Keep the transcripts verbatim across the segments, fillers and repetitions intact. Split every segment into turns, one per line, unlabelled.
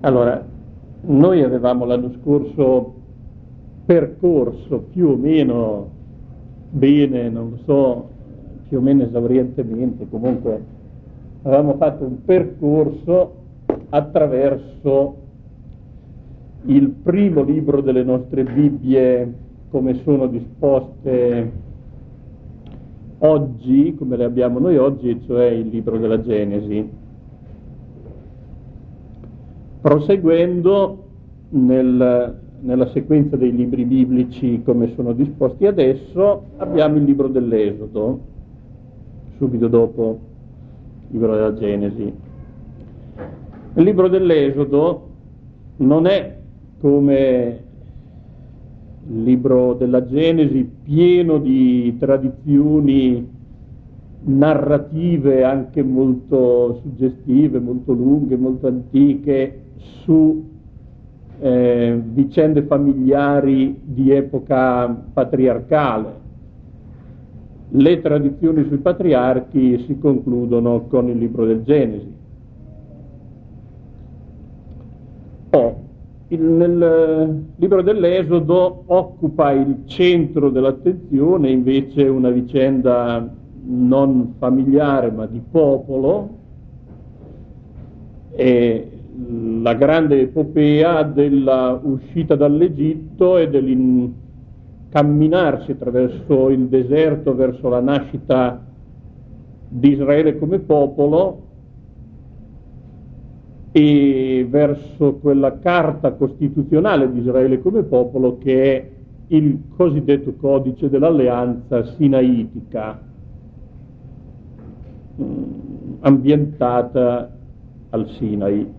Allora, noi avevamo l'anno scorso percorso più o meno bene, non lo so, più o meno esaurientemente, comunque avevamo fatto un percorso attraverso il primo libro delle nostre Bibbie, come sono disposte oggi, come le abbiamo noi oggi, cioè il libro della Genesi. Proseguendo nel, nella sequenza dei libri biblici come sono disposti adesso, abbiamo il libro dell'Esodo, subito dopo il libro della Genesi. Il libro dell'Esodo non è come il libro della Genesi pieno di tradizioni narrative anche molto suggestive, molto lunghe, molto antiche, su eh, vicende familiari di epoca patriarcale. Le tradizioni sui patriarchi si concludono con il libro del Genesi. Oh, il, nel libro dell'Esodo occupa il centro dell'attenzione invece una vicenda non familiare ma di popolo, e la grande epopea della uscita dall'Egitto e dell'incamminarsi attraverso il deserto verso la nascita di Israele come popolo e verso quella carta costituzionale di Israele come popolo che è il cosiddetto codice dell'alleanza sinaitica, ambientata al Sinai.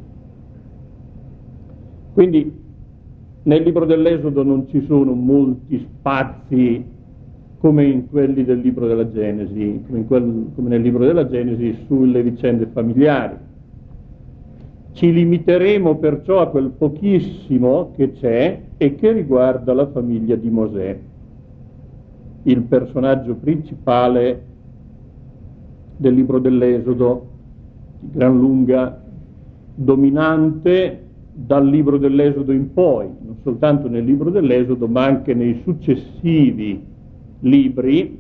Quindi nel libro dell'Esodo non ci sono molti spazi come in quelli del libro della Genesi, come, in quel, come nel libro della Genesi sulle vicende familiari. Ci limiteremo perciò a quel pochissimo che c'è e che riguarda la famiglia di Mosè, il personaggio principale del libro dell'Esodo, di gran lunga dominante dal libro dell'Esodo in poi, non soltanto nel libro dell'Esodo ma anche nei successivi libri,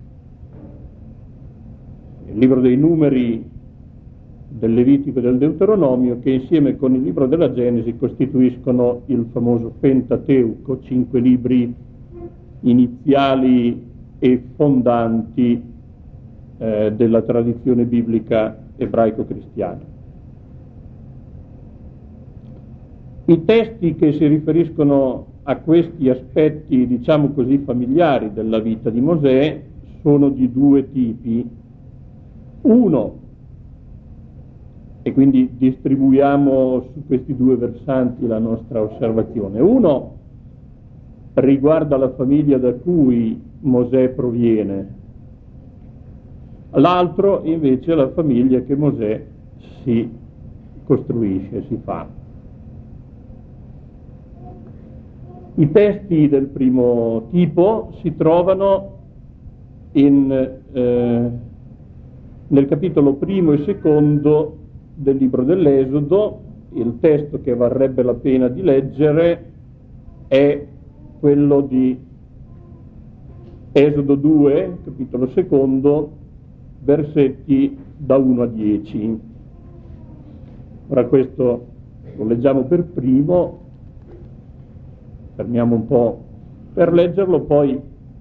il libro dei Numeri, del Levitico e del Deuteronomio, che insieme con il libro della Genesi costituiscono il famoso Pentateuco, cinque libri iniziali e fondanti eh, della tradizione biblica ebraico-cristiana. I testi che si riferiscono a questi aspetti, diciamo così, familiari della vita di Mosè sono di due tipi. Uno, e quindi distribuiamo su questi due versanti la nostra osservazione. Uno riguarda la famiglia da cui Mosè proviene, l'altro invece la famiglia che Mosè si costruisce, si fa. I testi del primo tipo si trovano in, eh, nel capitolo primo e secondo del libro dell'Esodo. Il testo che varrebbe la pena di leggere è quello di Esodo due, capitolo secondo, versetti da uno a dieci. Ora questo lo leggiamo per primo, fermiamo un po' per leggerlo, poi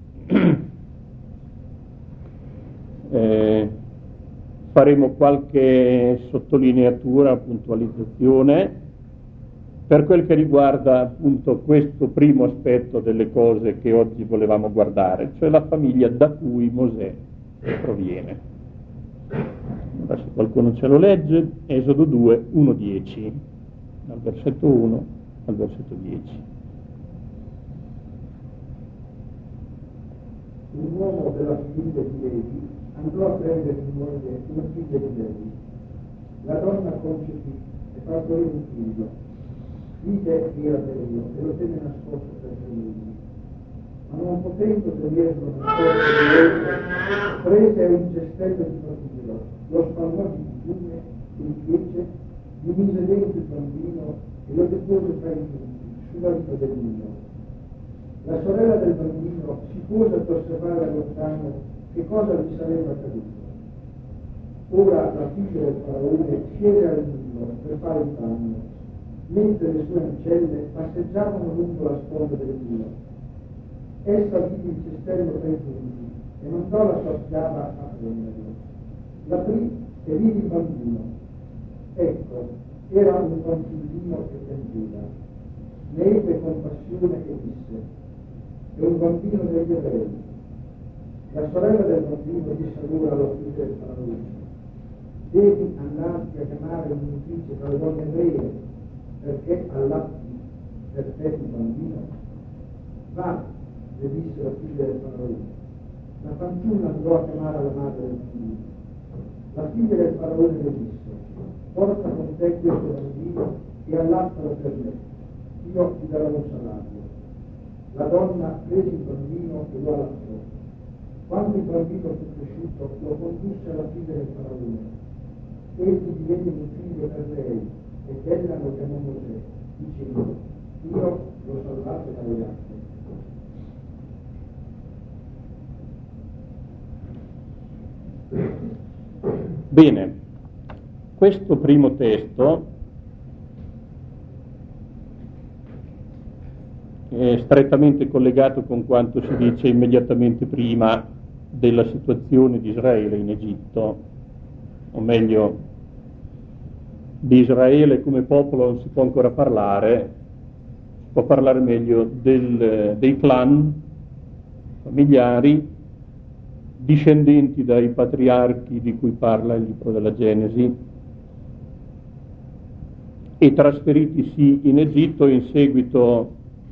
eh, faremo qualche sottolineatura, puntualizzazione per quel che riguarda appunto questo primo aspetto delle cose che oggi volevamo guardare, cioè la famiglia da cui Mosè proviene. Ora, se qualcuno ce lo legge, Esodo due, uno dieci, dal versetto uno al versetto dieci.
Un uomo della famiglia di Levi andò a prendere in moglie una figlia di Levi. La donna concepì e partorì un figlio. Vide che era bello e lo tenne nascosto per tre mesi. Ma non potendo tenerlo nascosto di lei, prese un cestello di profilo, lo spalmò di bitume, il fece, gli mise dentro il bambino e lo depose tra i punti, sulla vita del Nilo. La sorella del bambino si pose ad osservare da lontano che cosa gli sarebbe accaduto. Ora la figlia del faraone siede al Nilo per fare il bagno, mentre le sue ancelle passeggiavano lungo la sponda del Nilo. Essa vide il cestello tra i punti e mandò la sua schiava a prenderlo. L'aprì e vide il bambino. Ecco, era un fanciullino che piangeva. Ne ebbe compassione e disse: è un bambino degli ebrei. La sorella del bambino disse allora alla figlia del faraone: devi andarti a chiamare un'untrice tra le donne ebree, perché allatti per te il bambino. Va, le disse la figlia del faraone. La fanciulla andò a chiamare la madre del bambino. La figlia del faraone le disse: porta con te questo bambino e allattalo per me, io ti darò un salario. La donna prese il bambino e lo allattò. Quando il bambino fu cresciuto, lo condusse alla figlia del faraone. Egli divenne un figlio per lei, ed ella lo chiamò Mosè, dicendo: io l'ho salvato dalle acque.
Bene, questo primo testo è strettamente collegato con quanto si dice immediatamente prima della situazione di Israele in Egitto, o meglio, di Israele come popolo non si può ancora parlare, si può parlare meglio del, dei clan familiari discendenti dai patriarchi di cui parla il libro della Genesi e trasferitisi in Egitto in seguito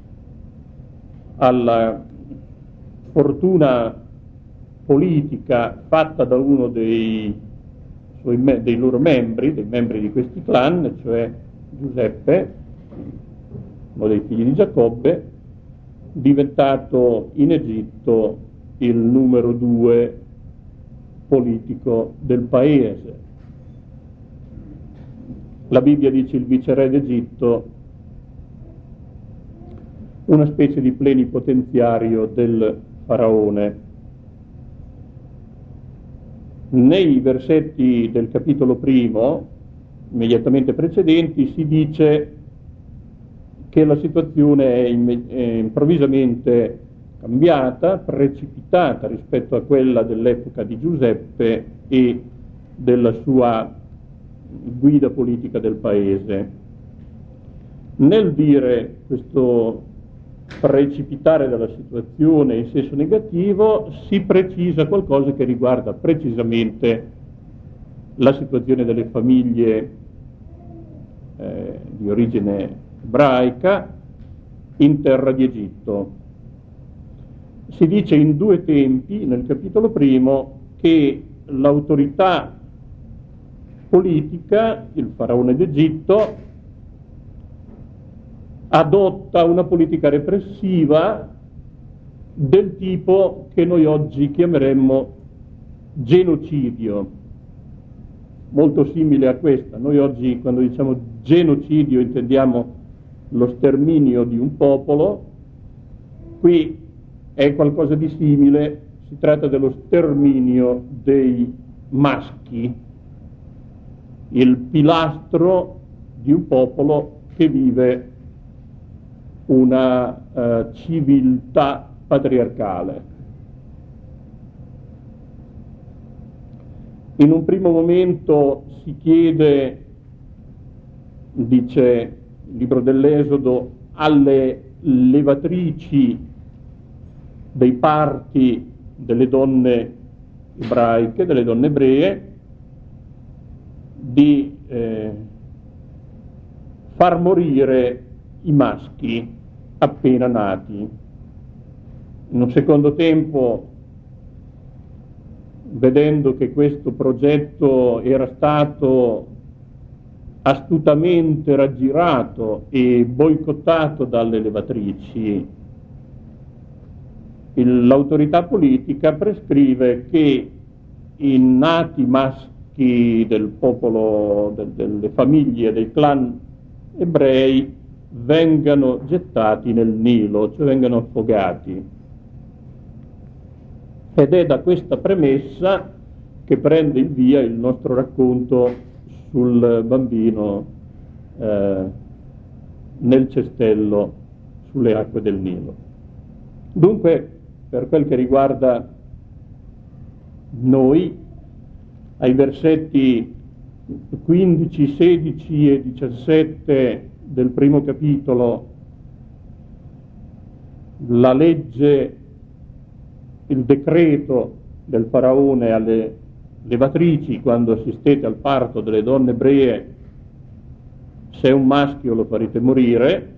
alla fortuna politica fatta da uno dei, suoi, dei loro membri, dei membri di questi clan, cioè Giuseppe, uno dei figli di Giacobbe, diventato in Egitto il numero due politico del paese. La Bibbia dice il viceré d'Egitto, una specie di plenipotenziario del faraone. Nei versetti del capitolo primo, immediatamente precedenti, si dice che la situazione è, imme- è improvvisamente cambiata, precipitata rispetto a quella dell'epoca di Giuseppe e della sua guida politica del paese. Nel dire questo precipitare della situazione in senso negativo si precisa qualcosa che riguarda precisamente la situazione delle famiglie eh, di origine ebraica in terra di Egitto. Si dice in due tempi, nel capitolo primo, che l'autorità politica, il faraone d'Egitto, adotta una politica repressiva del tipo che noi oggi chiameremmo genocidio, molto simile a questa. Noi oggi, quando diciamo genocidio, intendiamo lo sterminio di un popolo. Qui è qualcosa di simile, si tratta dello sterminio dei maschi, il pilastro di un popolo che vive una uh, civiltà patriarcale. In un primo momento si chiede, dice il libro dell'Esodo, alle levatrici dei parti delle donne ebraiche, delle donne ebree, di eh, far morire i maschi appena nati. In un secondo tempo, vedendo che questo progetto era stato astutamente raggirato e boicottato dalle levatrici, il, l'autorità politica prescrive che i nati maschi del popolo, del, delle famiglie, dei clan ebrei vengano gettati nel Nilo, cioè vengano affogati. Ed è da questa premessa che prende il via il nostro racconto sul bambino eh, nel cestello sulle acque del Nilo. Dunque, per quel che riguarda noi, ai versetti quindici, sedici e diciassette del primo capitolo, la legge, il decreto del faraone alle levatrici quando assistete al parto delle donne ebree: se è un maschio lo farete morire.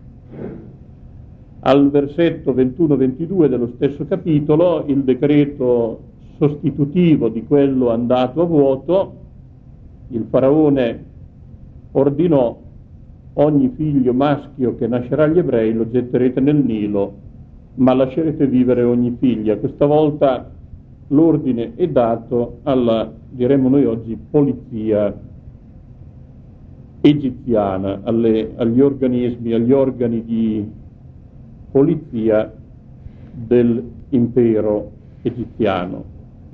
Al versetto ventuno ventidue dello stesso capitolo, il decreto sostitutivo di quello andato a vuoto: il faraone ordinò: ogni figlio maschio che nascerà agli ebrei lo getterete nel Nilo, ma lascerete vivere ogni figlia. Questa volta l'ordine è dato alla, diremmo noi oggi, polizia egiziana, alle, agli organismi, agli organi di polizia dell'impero egiziano.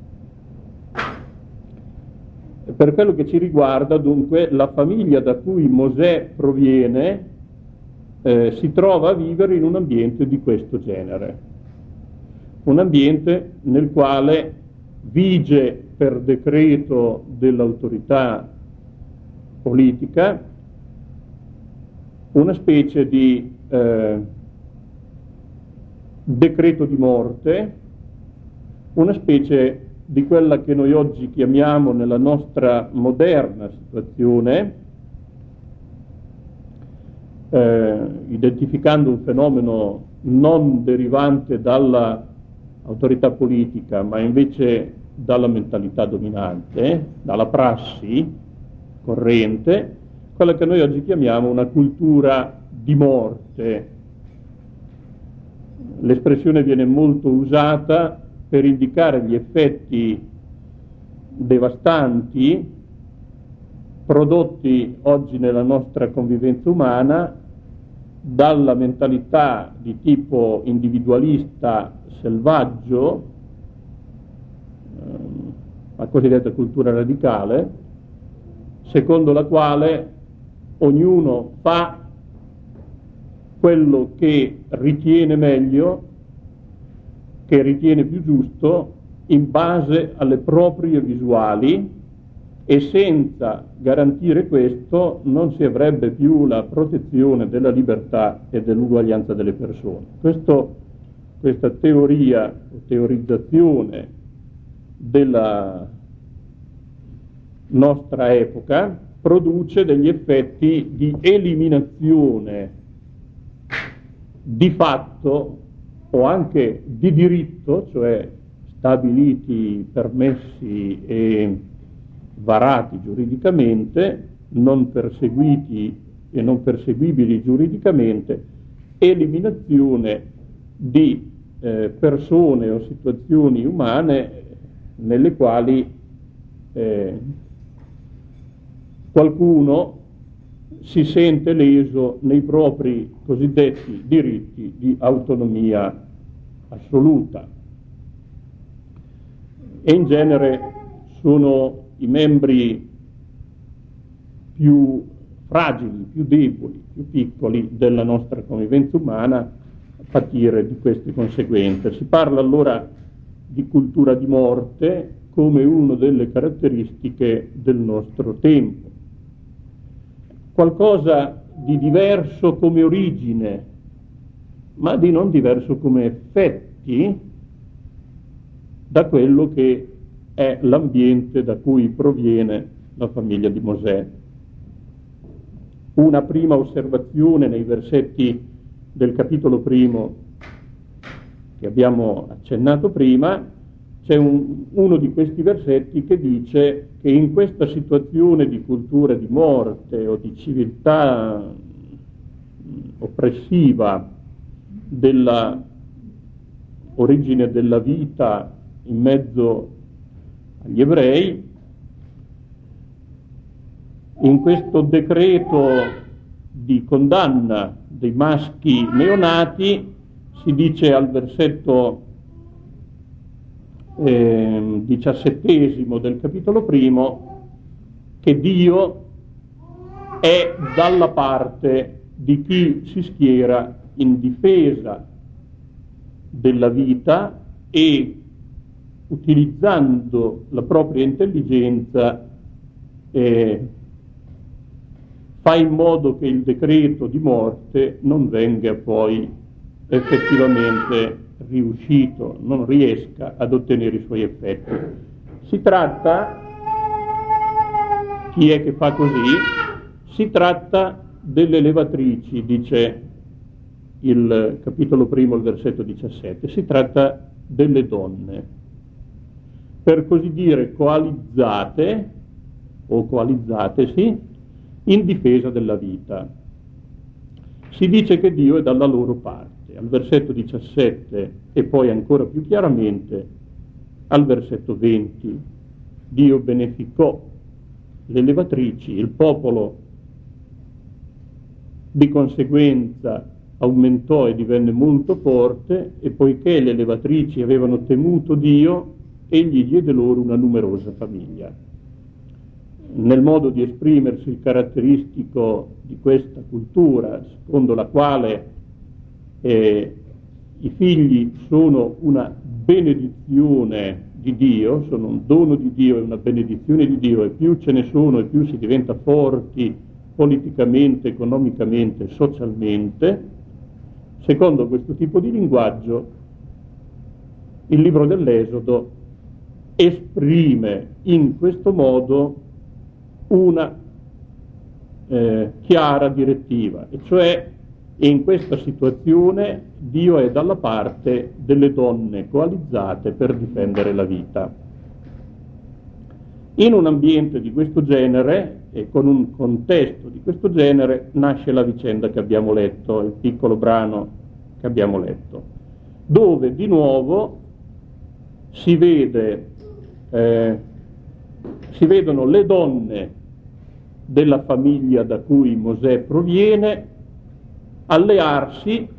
Per quello che ci riguarda, dunque, la famiglia da cui Mosè proviene eh, si trova a vivere in un ambiente di questo genere, un ambiente nel quale vige per decreto dell'autorità politica una specie di eh, decreto di morte, una specie di quella che noi oggi chiamiamo nella nostra moderna situazione, eh, identificando un fenomeno non derivante dalla autorità politica, ma invece dalla mentalità dominante, dalla prassi corrente, quella che noi oggi chiamiamo una cultura di morte. L'espressione viene molto usata per indicare gli effetti devastanti prodotti oggi nella nostra convivenza umana dalla mentalità di tipo individualista selvaggio, ehm, la cosiddetta cultura radicale, secondo la quale ognuno fa quello che ritiene meglio, che ritiene più giusto, in base alle proprie visuali, e senza garantire questo non si avrebbe più la protezione della libertà e dell'uguaglianza delle persone. Questo, questa teoria o teorizzazione della nostra epoca produce degli effetti di eliminazione di fatto o anche di diritto, cioè stabiliti, permessi e varati giuridicamente, non perseguiti e non perseguibili giuridicamente, eliminazione di eh, persone o situazioni umane nelle quali eh, qualcuno si sente leso nei propri cosiddetti diritti di autonomia assoluta. E in genere sono i membri più fragili, più deboli, più piccoli della nostra convivenza umana a patire di queste conseguenze. Si parla allora di cultura di morte come una delle caratteristiche del nostro tempo. Qualcosa di diverso come origine, ma di non diverso come effetti da quello che è l'ambiente da cui proviene la famiglia di Mosè. Una prima osservazione nei versetti del capitolo primo che abbiamo accennato prima: c'è un, uno di questi versetti che dice che in questa situazione di cultura di morte o di civiltà oppressiva della origine della vita in mezzo agli ebrei, in questo decreto di condanna dei maschi neonati si dice al versetto eh, diciassettesimo del capitolo primo che Dio è dalla parte di chi si schiera in difesa della vita e utilizzando la propria intelligenza eh, fa in modo che il decreto di morte non venga poi effettivamente riuscito, non riesca ad ottenere i suoi effetti. Si tratta, chi è che fa così? Si tratta delle levatrici, dice il capitolo primo, il versetto diciassette, si tratta delle donne, per così dire coalizzate o coalizzatesi in difesa della vita. Si dice che Dio è dalla loro parte. Al versetto diciassette e poi ancora più chiaramente al versetto venti Dio beneficò le levatrici, il popolo di conseguenza aumentò e divenne molto forte e poiché le levatrici avevano temuto Dio, egli diede loro una numerosa famiglia. Nel modo di esprimersi caratteristico di questa cultura, secondo la quale eh, i figli sono una benedizione di Dio, sono un dono di Dio e una benedizione di Dio, e più ce ne sono e più si diventa forti politicamente, economicamente, socialmente. Secondo questo tipo di linguaggio, il libro dell'Esodo esprime in questo modo una eh, chiara direttiva, e cioè in questa situazione Dio è dalla parte delle donne coalizzate per difendere la vita. In un ambiente di questo genere e con un contesto di questo genere nasce la vicenda che abbiamo letto, il piccolo brano che abbiamo letto, dove di nuovo si vede eh, si vedono le donne della famiglia da cui Mosè proviene allearsi,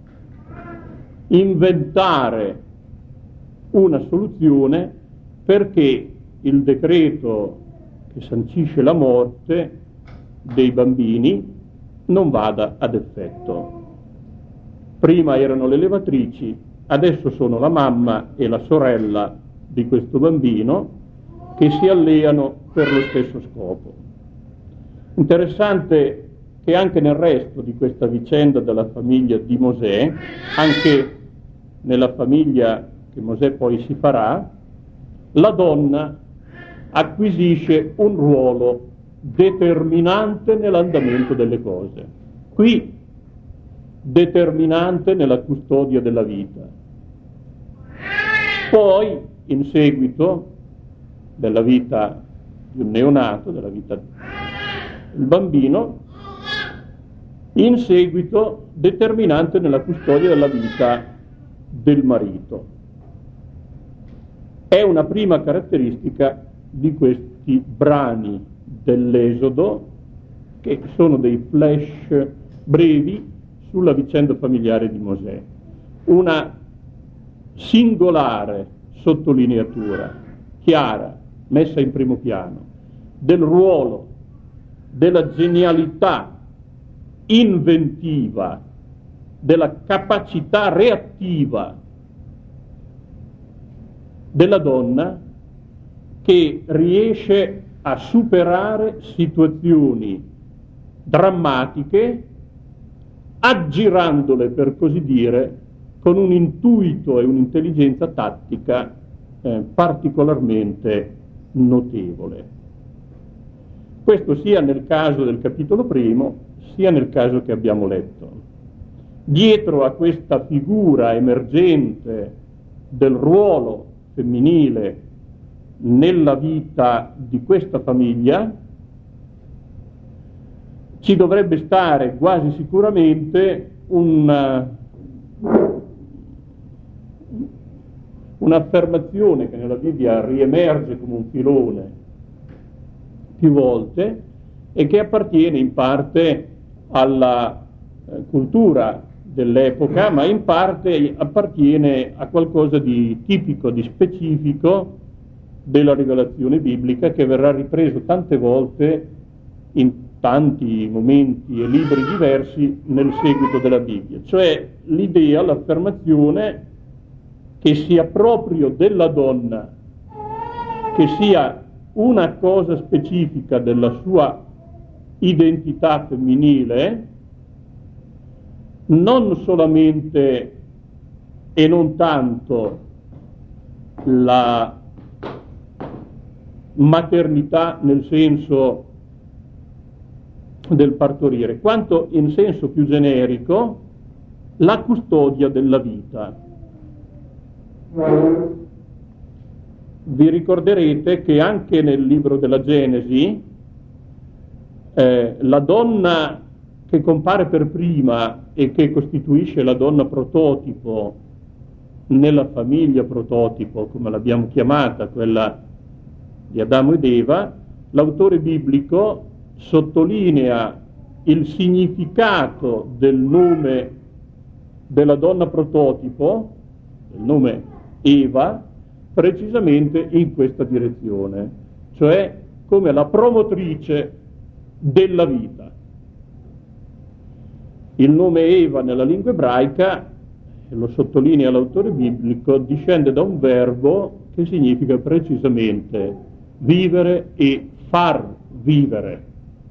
inventare una soluzione perché il decreto che sancisce la morte dei bambini non vada ad effetto. Prima erano le levatrici, adesso sono la mamma e la sorella di questo bambino che si alleano per lo stesso scopo. Interessante che anche nel resto di questa vicenda della famiglia di Mosè, anche nella famiglia che Mosè poi si farà, la donna acquisisce un ruolo determinante nell'andamento delle cose. Qui determinante nella custodia della vita. Poi, in seguito della vita di un neonato, della vita del bambino, in seguito determinante nella custodia della vita del marito. È una prima caratteristica di questi brani dell'Esodo, che sono dei flash brevi sulla vicenda familiare di Mosè. Una singolare sottolineatura, chiara, messa in primo piano, del ruolo, della genialità inventiva, della capacità reattiva della donna che riesce a superare situazioni drammatiche aggirandole, per così dire, con un intuito e un'intelligenza tattica eh, particolarmente notevole. Questo sia nel caso del capitolo primo, sia nel caso che abbiamo letto. Dietro a questa figura emergente del ruolo femminile nella vita di questa famiglia ci dovrebbe stare quasi sicuramente un, un'affermazione che nella Bibbia riemerge come un filone più volte e che appartiene in parte alla eh, cultura dell'epoca, ma in parte appartiene a qualcosa di tipico, di specifico della rivelazione biblica, che verrà ripreso tante volte in tanti momenti e libri diversi nel seguito della Bibbia, cioè l'idea, l'affermazione che sia proprio della donna, che sia una cosa specifica della sua identità femminile, non solamente e non tanto la maternità nel senso del partorire, quanto in senso più generico la custodia della vita. Vi ricorderete che anche nel libro della Genesi eh, la donna che compare per prima e che costituisce la donna prototipo nella famiglia prototipo, come l'abbiamo chiamata, quella di Adamo ed Eva, l'autore biblico sottolinea il significato del nome della donna prototipo, del nome Eva, precisamente in questa direzione, cioè come la promotrice della vita. Il nome Eva nella lingua ebraica, lo sottolinea l'autore biblico, discende da un verbo che significa precisamente vivere e far vivere.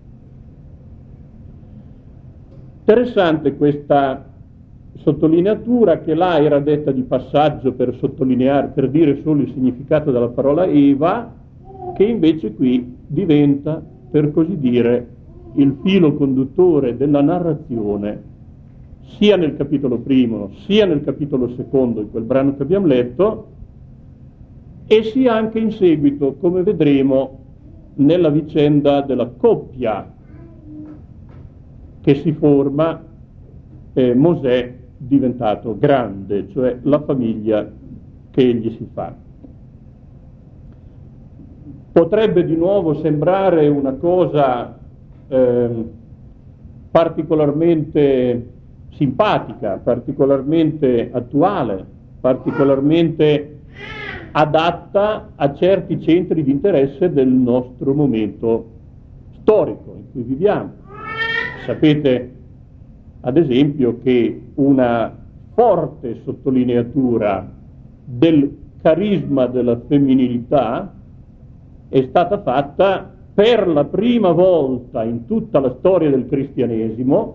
Interessante questa sottolineatura, che là era detta di passaggio per sottolineare, per dire solo il significato della parola Eva, che invece qui diventa, per così dire, il filo conduttore della narrazione, sia nel capitolo primo, sia nel capitolo secondo, in quel brano che abbiamo letto, e sia anche in seguito, come vedremo, nella vicenda della coppia che si forma, eh, Mosè diventato grande, cioè la famiglia che egli si fa. Potrebbe di nuovo sembrare una cosa eh, particolarmente simpatica, particolarmente attuale, particolarmente adatta a certi centri di interesse del nostro momento storico in cui viviamo. Sapete, ad esempio, che una forte sottolineatura del carisma della femminilità è stata fatta per la prima volta in tutta la storia del cristianesimo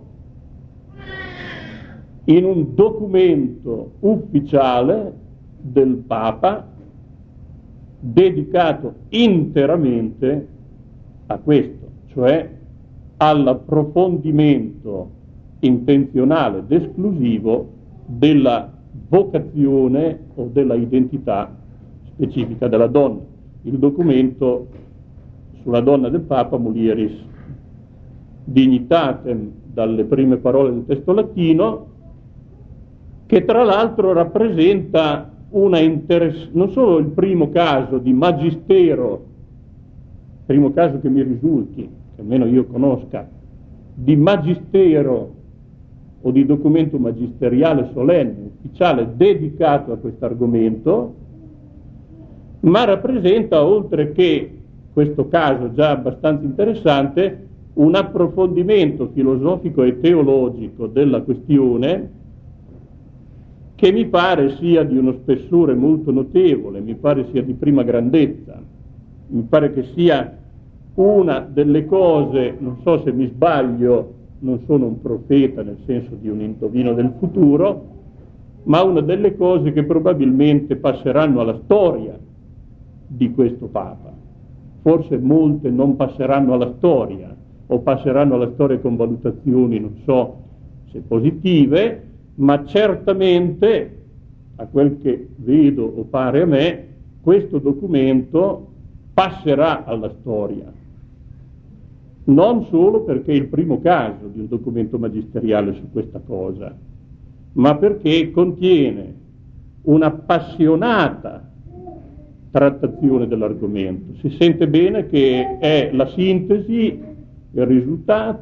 in un documento ufficiale del Papa dedicato interamente a questo, cioè all'approfondimento intenzionale ed esclusivo della vocazione o della identità specifica della donna. Il documento sulla donna del Papa, Mulieris Dignitatem, dalle prime parole del testo latino, che tra l'altro rappresenta una interess- non solo il primo caso di magistero, primo caso che mi risulti, che almeno io conosca, di magistero o di documento magisteriale solenne, ufficiale, dedicato a questo argomento, ma rappresenta, oltre che questo caso già abbastanza interessante, un approfondimento filosofico e teologico della questione che mi pare sia di uno spessore molto notevole, mi pare sia di prima grandezza, mi pare che sia una delle cose, non so se mi sbaglio, non sono un profeta nel senso di un indovino del futuro, ma una delle cose che probabilmente passeranno alla storia di questo Papa. Forse molte non passeranno alla storia, o passeranno alla storia con valutazioni, non so se positive, ma certamente, a quel che vedo o pare a me, questo documento passerà alla storia. Non solo perché è il primo caso di un documento magisteriale su questa cosa, ma perché contiene un'appassionata trattazione dell'argomento. Si sente bene che è la sintesi, il risultato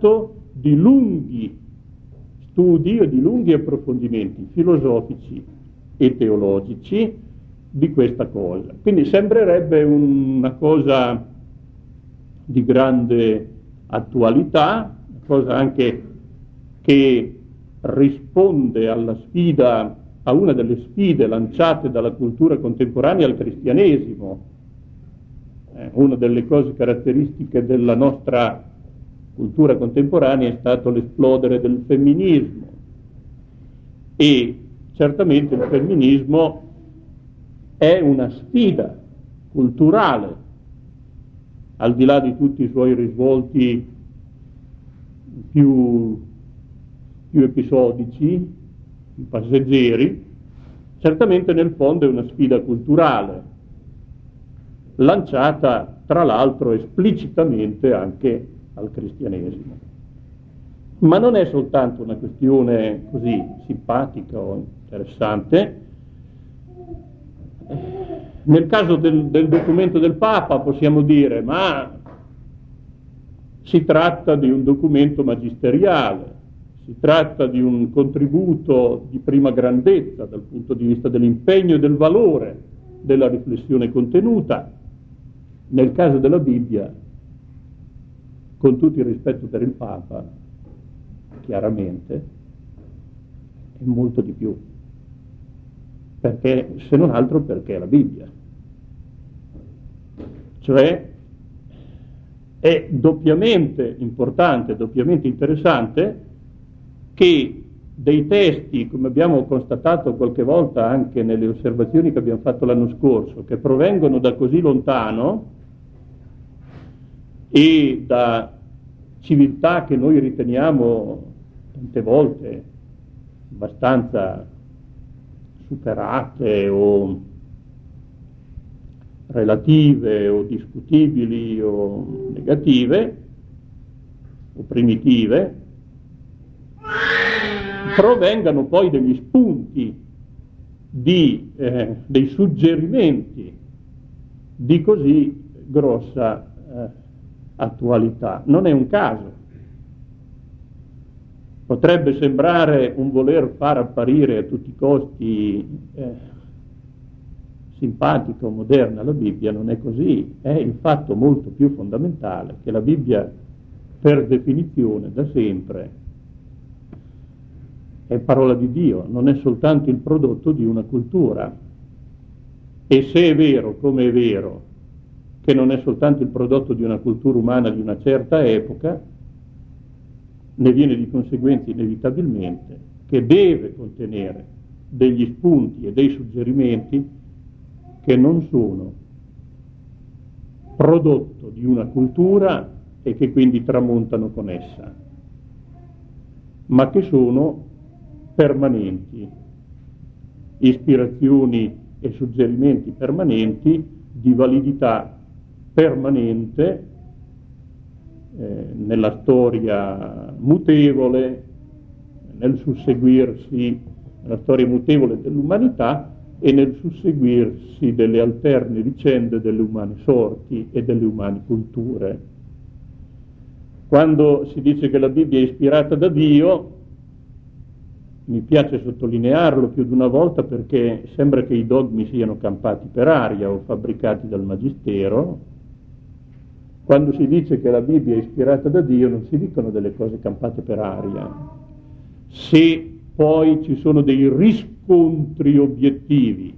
di lunghi studi e di lunghi approfondimenti filosofici e teologici di questa cosa. Quindi sembrerebbe una cosa di grande attualità, una cosa anche che risponde alla sfida, a una delle sfide lanciate dalla cultura contemporanea al cristianesimo. Eh, una delle cose caratteristiche della nostra cultura contemporanea è stato l'esplodere del femminismo, e certamente il femminismo è una sfida culturale, al di là di tutti i suoi risvolti più, più episodici, più passeggeri. Certamente nel fondo è una sfida culturale, lanciata tra l'altro esplicitamente anche al cristianesimo. Ma non è soltanto una questione così simpatica o interessante. Nel caso del, del documento del Papa possiamo dire, ma si tratta di un documento magisteriale, si tratta di un contributo di prima grandezza dal punto di vista dell'impegno e del valore della riflessione contenuta. Nel caso della Bibbia, con tutto il rispetto per il Papa, chiaramente, è molto di più. Perché, se non altro perché è la Bibbia. Cioè, è doppiamente importante, doppiamente interessante che dei testi, come abbiamo constatato qualche volta anche nelle osservazioni che abbiamo fatto l'anno scorso, che provengono da così lontano e da civiltà che noi riteniamo tante volte abbastanza superate o relative o discutibili o negative o primitive, provengano poi degli spunti, di, eh, dei suggerimenti di così grossa eh, attualità. Non è un caso. Potrebbe sembrare un voler far apparire a tutti i costi eh, simpatica o moderna la Bibbia. Non è così. È il fatto molto più fondamentale che la Bibbia, per definizione, da sempre, è parola di Dio, non è soltanto il prodotto di una cultura. E se è vero, come è vero, che non è soltanto il prodotto di una cultura umana di una certa epoca, ne viene di conseguenza inevitabilmente che deve contenere degli spunti e dei suggerimenti che non sono prodotto di una cultura e che quindi tramontano con essa, ma che sono permanenti, ispirazioni e suggerimenti permanenti, di validità permanente eh, nella storia mutevole, nel susseguirsi, nella storia mutevole dell'umanità e nel susseguirsi delle alterne vicende delle umane sorti e delle umane culture. Quando si dice che la Bibbia è ispirata da Dio, mi piace sottolinearlo più di una volta perché sembra che i dogmi siano campati per aria o fabbricati dal Magistero. Quando si dice che la Bibbia è ispirata da Dio non si dicono delle cose campate per aria. Se poi ci sono dei riscontri obiettivi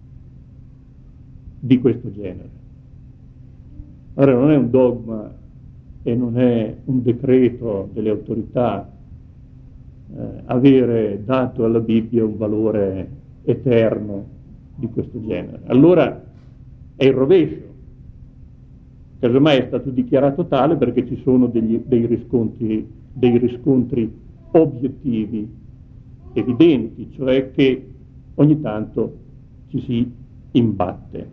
di questo genere. Allora non è un dogma e non è un decreto delle autorità eh, avere dato alla Bibbia un valore eterno di questo genere. Allora è il rovescio. Casomai è stato dichiarato tale perché ci sono degli, dei riscontri, dei riscontri obiettivi evidenti, cioè che ogni tanto ci si imbatte.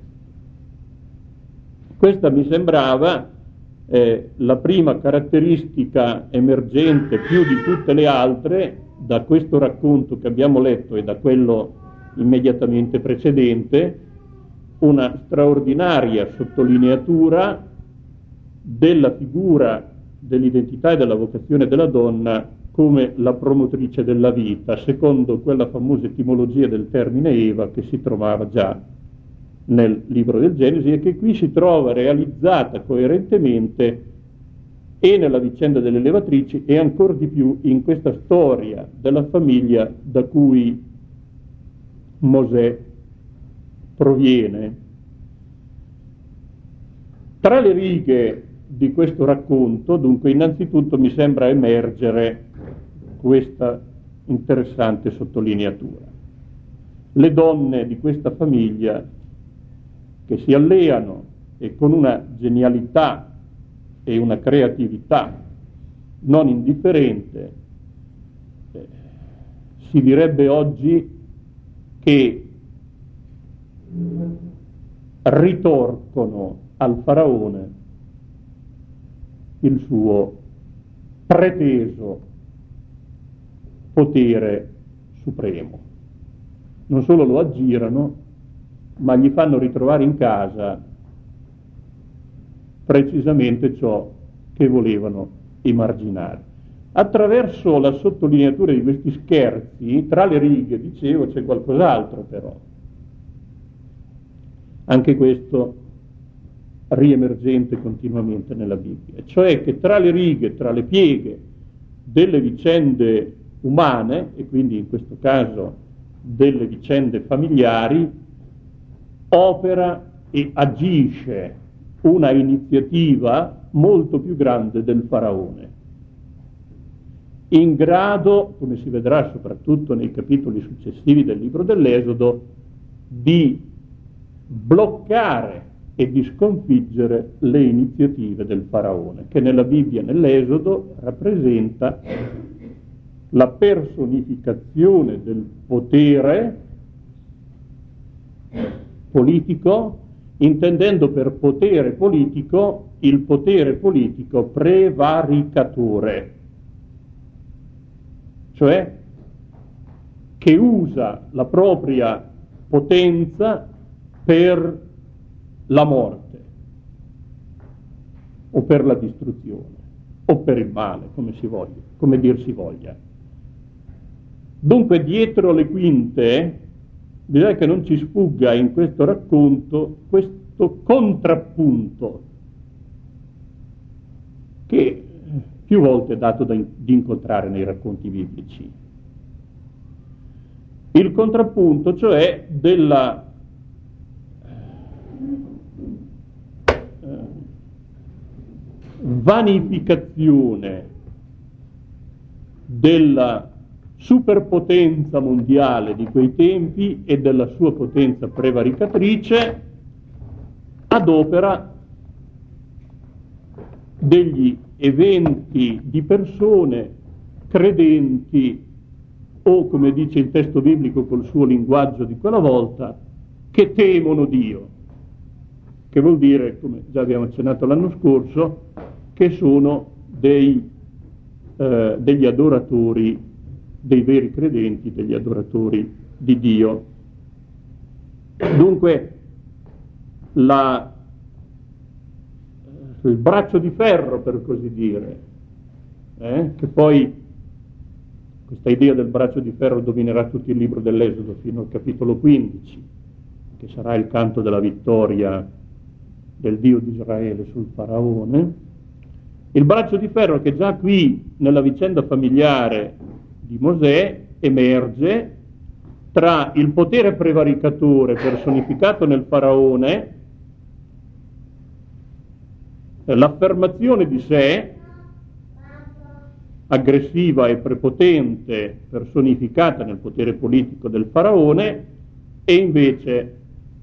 Questa mi sembrava eh, la prima caratteristica emergente più di tutte le altre da questo racconto che abbiamo letto e da quello immediatamente precedente, una straordinaria sottolineatura della figura dell'identità e della vocazione della donna come la promotrice della vita, secondo quella famosa etimologia del termine Eva che si trovava già nel libro del Genesi e che qui si trova realizzata coerentemente e nella vicenda delle levatrici e ancora di più in questa storia della famiglia da cui Mosè proviene. Tra le righe di questo racconto, dunque, innanzitutto mi sembra emergere questa interessante sottolineatura. Le donne di questa famiglia che si alleano e con una genialità e una creatività non indifferente, eh, si direbbe oggi che ritorcono al faraone il suo preteso potere supremo. Non solo lo aggirano, ma gli fanno ritrovare in casa precisamente ciò che volevano emarginare. Attraverso la sottolineatura di questi scherzi, tra le righe, dicevo, c'è qualcos'altro però. Anche questo riemergente continuamente nella Bibbia, cioè che tra le righe, tra le pieghe delle vicende umane, e quindi in questo caso delle vicende familiari, opera e agisce una iniziativa molto più grande del faraone, in grado, come si vedrà soprattutto nei capitoli successivi del libro dell'Esodo, di bloccare e di sconfiggere le iniziative del faraone, che nella Bibbia, nell'Esodo, rappresenta la personificazione del potere politico, intendendo per potere politico il potere politico prevaricatore, cioè che usa la propria potenza per la morte o per la distruzione o per il male, come si voglia, come dir si voglia. Dunque, dietro le quinte bisogna che non ci sfugga in questo racconto questo contrappunto che più volte è dato da in, di incontrare nei racconti biblici. Il contrappunto, cioè, della vanificazione della superpotenza mondiale di quei tempi e della sua potenza prevaricatrice ad opera degli eventi di persone credenti o, come dice il testo biblico col suo linguaggio di quella volta, che temono Dio, che vuol dire, come già abbiamo accennato l'anno scorso, che sono dei, eh, degli adoratori, dei veri credenti, degli adoratori di Dio. Dunque, la, il braccio di ferro, per così dire, eh, che poi questa idea del braccio di ferro dominerà tutto il libro dell'Esodo fino al capitolo quindici, che sarà il canto della vittoria del Dio di Israele sul faraone. Il braccio di ferro che già qui nella vicenda familiare di Mosè emerge tra il potere prevaricatore personificato nel faraone, l'affermazione di sé aggressiva e prepotente personificata nel potere politico del faraone, e invece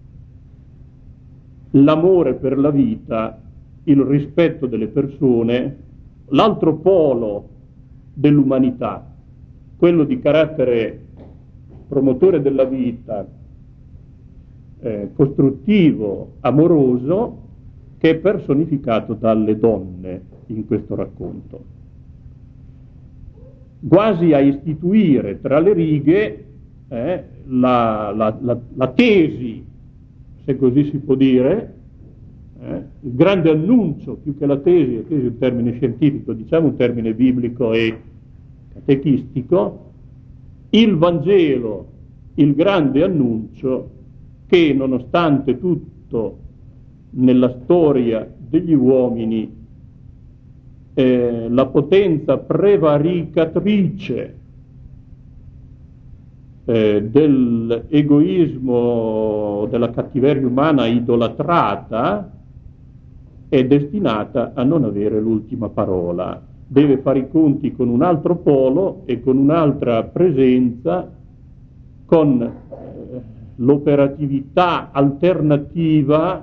l'amore per la vita, il rispetto delle persone, l'altro polo dell'umanità, quello di carattere promotore della vita, eh, costruttivo, amoroso, che è personificato dalle donne in questo racconto. Quasi a istituire tra le righe eh, la, la, la, la tesi, se così si può dire, eh, il grande annuncio, più che la tesi, la tesi è un termine scientifico, diciamo un termine biblico e catechistico, il Vangelo, il grande annuncio che nonostante tutto nella storia degli uomini eh, la potenza prevaricatrice eh, dell'egoismo, della cattiveria umana idolatrata è destinata a non avere l'ultima parola. Deve fare i conti con un altro polo e con un'altra presenza, con eh, l'operatività alternativa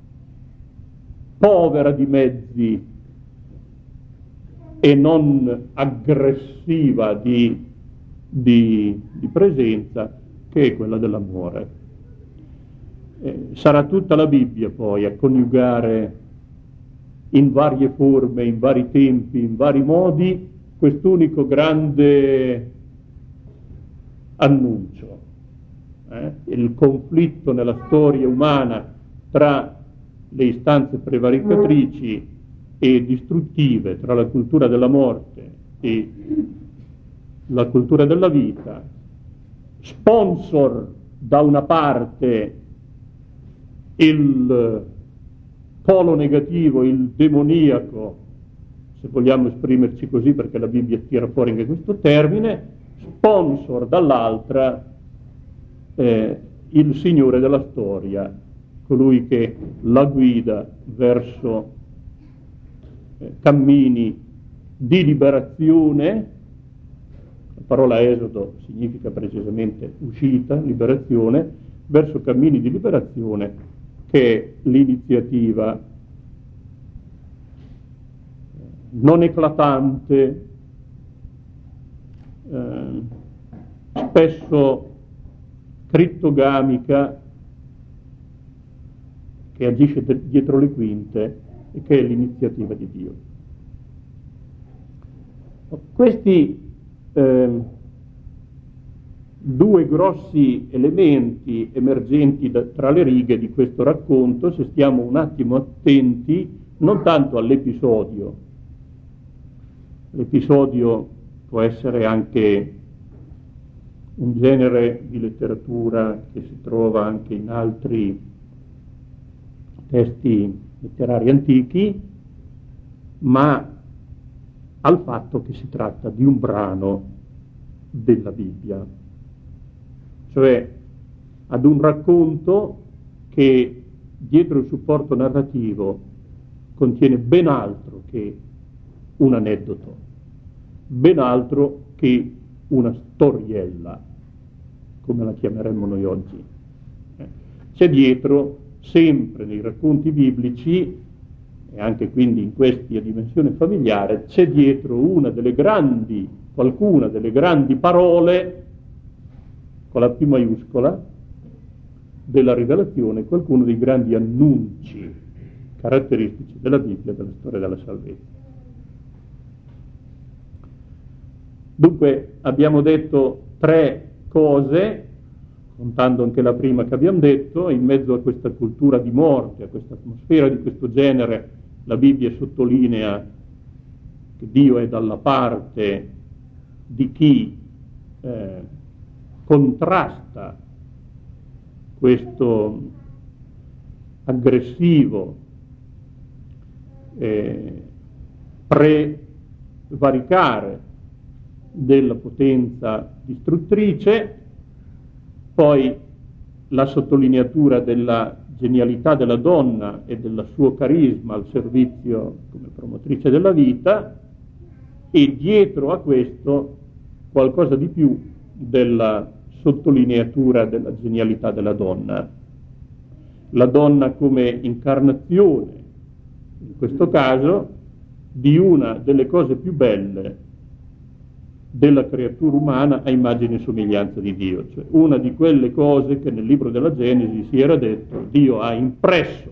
povera di mezzi e non aggressiva di, di, di presenza, che è quella dell'amore. Eh, sarà tutta la Bibbia poi a coniugare in varie forme, in vari tempi, in vari modi, quest'unico grande annuncio. Eh? Il conflitto nella storia umana tra le istanze prevaricatrici e distruttive, tra la cultura della morte e la cultura della vita, sponsor da una parte il polo negativo, il demoniaco, se vogliamo esprimerci così perché la Bibbia tira fuori anche questo termine, sponsor dall'altra eh, il Signore della storia, colui che la guida verso eh, cammini di liberazione. La parola esodo significa precisamente uscita, liberazione, verso cammini di liberazione, che è l'iniziativa non eclatante, eh, spesso crittogamica, che agisce de- dietro le quinte e che è l'iniziativa di Dio. Questi eh, due grossi elementi emergenti da, tra le righe di questo racconto, se stiamo un attimo attenti, non tanto all'episodio. L'episodio può essere anche un genere di letteratura che si trova anche in altri testi letterari antichi, ma al fatto che si tratta di un brano della Bibbia, cioè ad un racconto che dietro il supporto narrativo contiene ben altro che un aneddoto, ben altro che una storiella, come la chiameremmo noi oggi. C'è dietro, sempre nei racconti biblici, e anche quindi in questi a dimensione familiare, c'è dietro una delle grandi, qualcuna delle grandi parole, con la P maiuscola, della rivelazione, qualcuno dei grandi annunci caratteristici della Bibbia, della storia della salvezza. Dunque abbiamo detto tre cose, contando anche la prima che abbiamo detto. In mezzo a questa cultura di morte, a questa atmosfera di questo genere, la Bibbia sottolinea che Dio è dalla parte di chi eh, contrasta questo aggressivo eh, prevaricare della potenza distruttrice. Poi la sottolineatura della genialità della donna e del suo carisma al servizio come promotrice della vita, e dietro a questo qualcosa di più della sottolineatura della genialità della donna. La donna come incarnazione, in questo caso, di una delle cose più belle della creatura umana a immagine e somiglianza di Dio, cioè una di quelle cose che nel libro della Genesi si era detto Dio ha impresso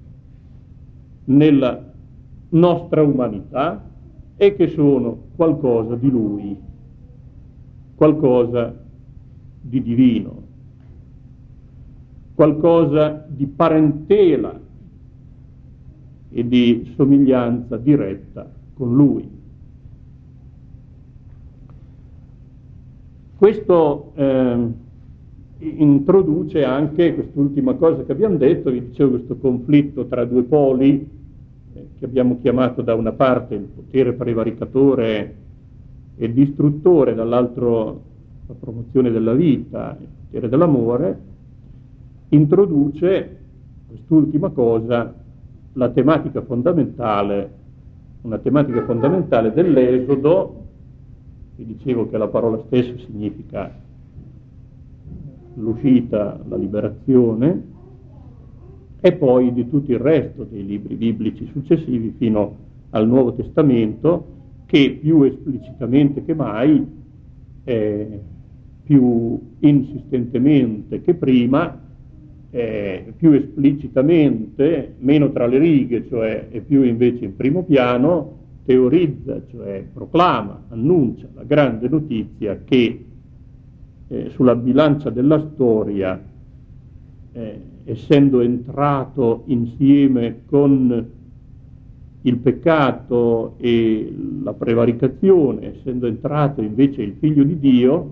nella nostra umanità e che sono qualcosa di Lui, qualcosa di divino, qualcosa di parentela e di somiglianza diretta con Lui. Questo eh, introduce anche quest'ultima cosa che abbiamo detto, vi dicevo, questo conflitto tra due poli eh, che abbiamo chiamato da una parte il potere prevaricatore e distruttore, dall'altro la promozione della vita, il potere dell'amore. Introduce quest'ultima cosa, la tematica fondamentale, una tematica fondamentale dell'Esodo. Vi dicevo che la parola stessa significa l'uscita, la liberazione, e poi di tutto il resto dei libri biblici successivi fino al Nuovo Testamento, che più esplicitamente che mai, eh, più insistentemente che prima, eh, più esplicitamente, meno tra le righe, cioè e più invece in primo piano, teorizza, cioè proclama, annuncia la grande notizia che eh, sulla bilancia della storia, eh, essendo entrato insieme con il peccato e la prevaricazione, essendo entrato invece il Figlio di Dio,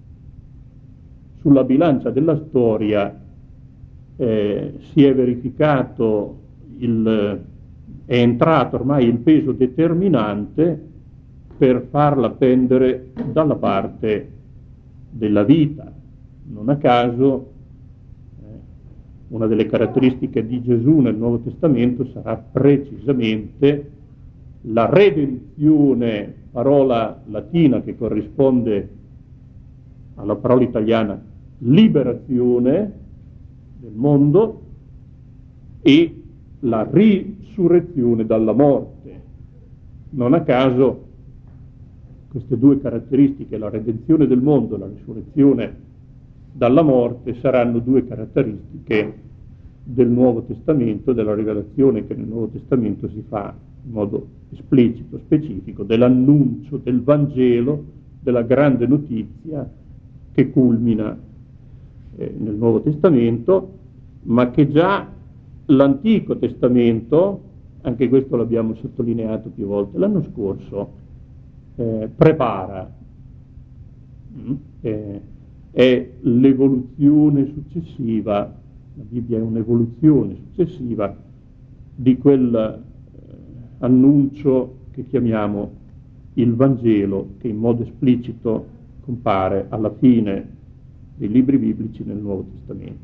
sulla bilancia della storia eh, si è verificato il è entrato ormai il peso determinante per farla pendere dalla parte della vita. Non a caso eh, una delle caratteristiche di Gesù nel Nuovo Testamento sarà precisamente la redenzione, parola latina che corrisponde alla parola italiana liberazione del mondo, e la risurrezione dalla morte. Non a caso queste due caratteristiche, la redenzione del mondo e la risurrezione dalla morte, saranno due caratteristiche del Nuovo Testamento, della rivelazione che nel Nuovo Testamento si fa in modo esplicito, specifico, dell'annuncio del Vangelo, della grande notizia che culmina eh, nel Nuovo Testamento, ma che già l'Antico Testamento, anche questo l'abbiamo sottolineato più volte l'anno scorso, eh, prepara. Mm? Eh, è l'evoluzione successiva, la Bibbia è un'evoluzione successiva di quel eh, annuncio che chiamiamo il Vangelo, che in modo esplicito compare alla fine dei libri biblici nel Nuovo Testamento.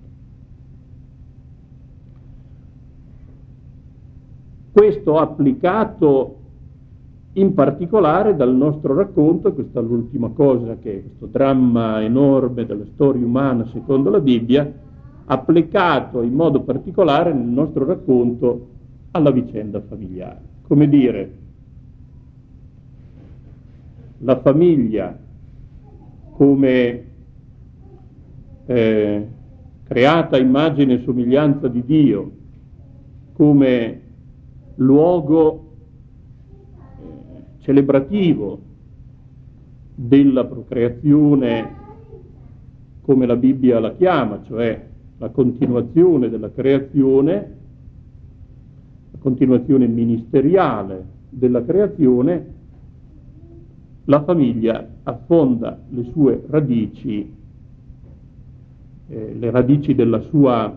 Questo applicato in particolare dal nostro racconto, questa è l'ultima cosa, che è questo dramma enorme della storia umana secondo la Bibbia, applicato in modo particolare nel nostro racconto alla vicenda familiare. Come dire, la famiglia come eh, creata a immagine e somiglianza di Dio, come luogo eh, celebrativo della procreazione, come la Bibbia la chiama, cioè la continuazione della creazione, la continuazione ministeriale della creazione. La famiglia affonda le sue radici, eh, le radici della sua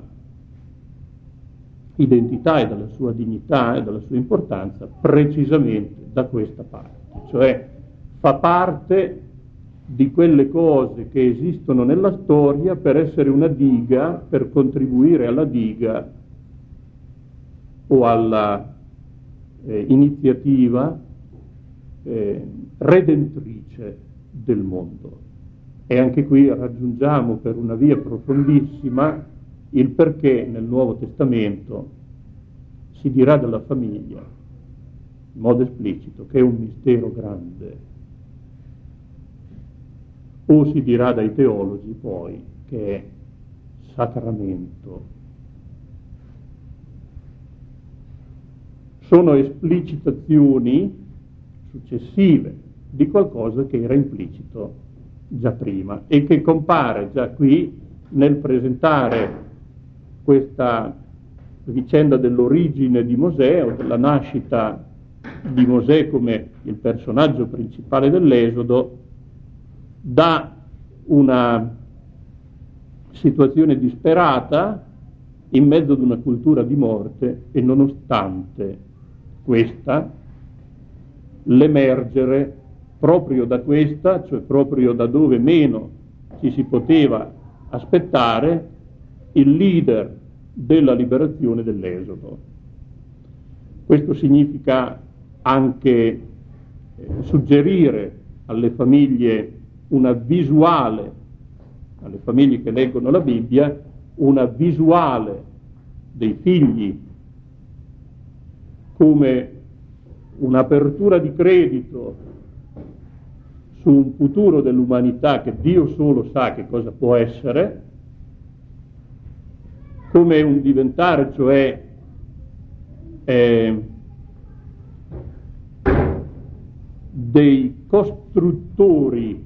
identità e della sua dignità e della sua importanza precisamente da questa parte, cioè fa parte di quelle cose che esistono nella storia per essere una diga, per contribuire alla diga o alla eh, iniziativa eh, redentrice del mondo. E anche qui raggiungiamo per una via profondissima il perché nel Nuovo Testamento si dirà della famiglia in modo esplicito che è un mistero grande, o si dirà dai teologi poi che è sacramento. Sono esplicitazioni successive di qualcosa che era implicito già prima e che compare già qui nel presentare questa vicenda dell'origine di Mosè o della nascita di Mosè come il personaggio principale dell'Esodo da una situazione disperata in mezzo ad una cultura di morte e nonostante questa l'emergere proprio da questa, cioè proprio da dove meno ci si poteva aspettare, il leader della liberazione dell'Esodo. Questo significa anche eh, suggerire alle famiglie una visuale, alle famiglie che leggono la Bibbia, una visuale dei figli come un'apertura di credito su un futuro dell'umanità che Dio solo sa che cosa può essere, come un diventare, cioè eh, dei costruttori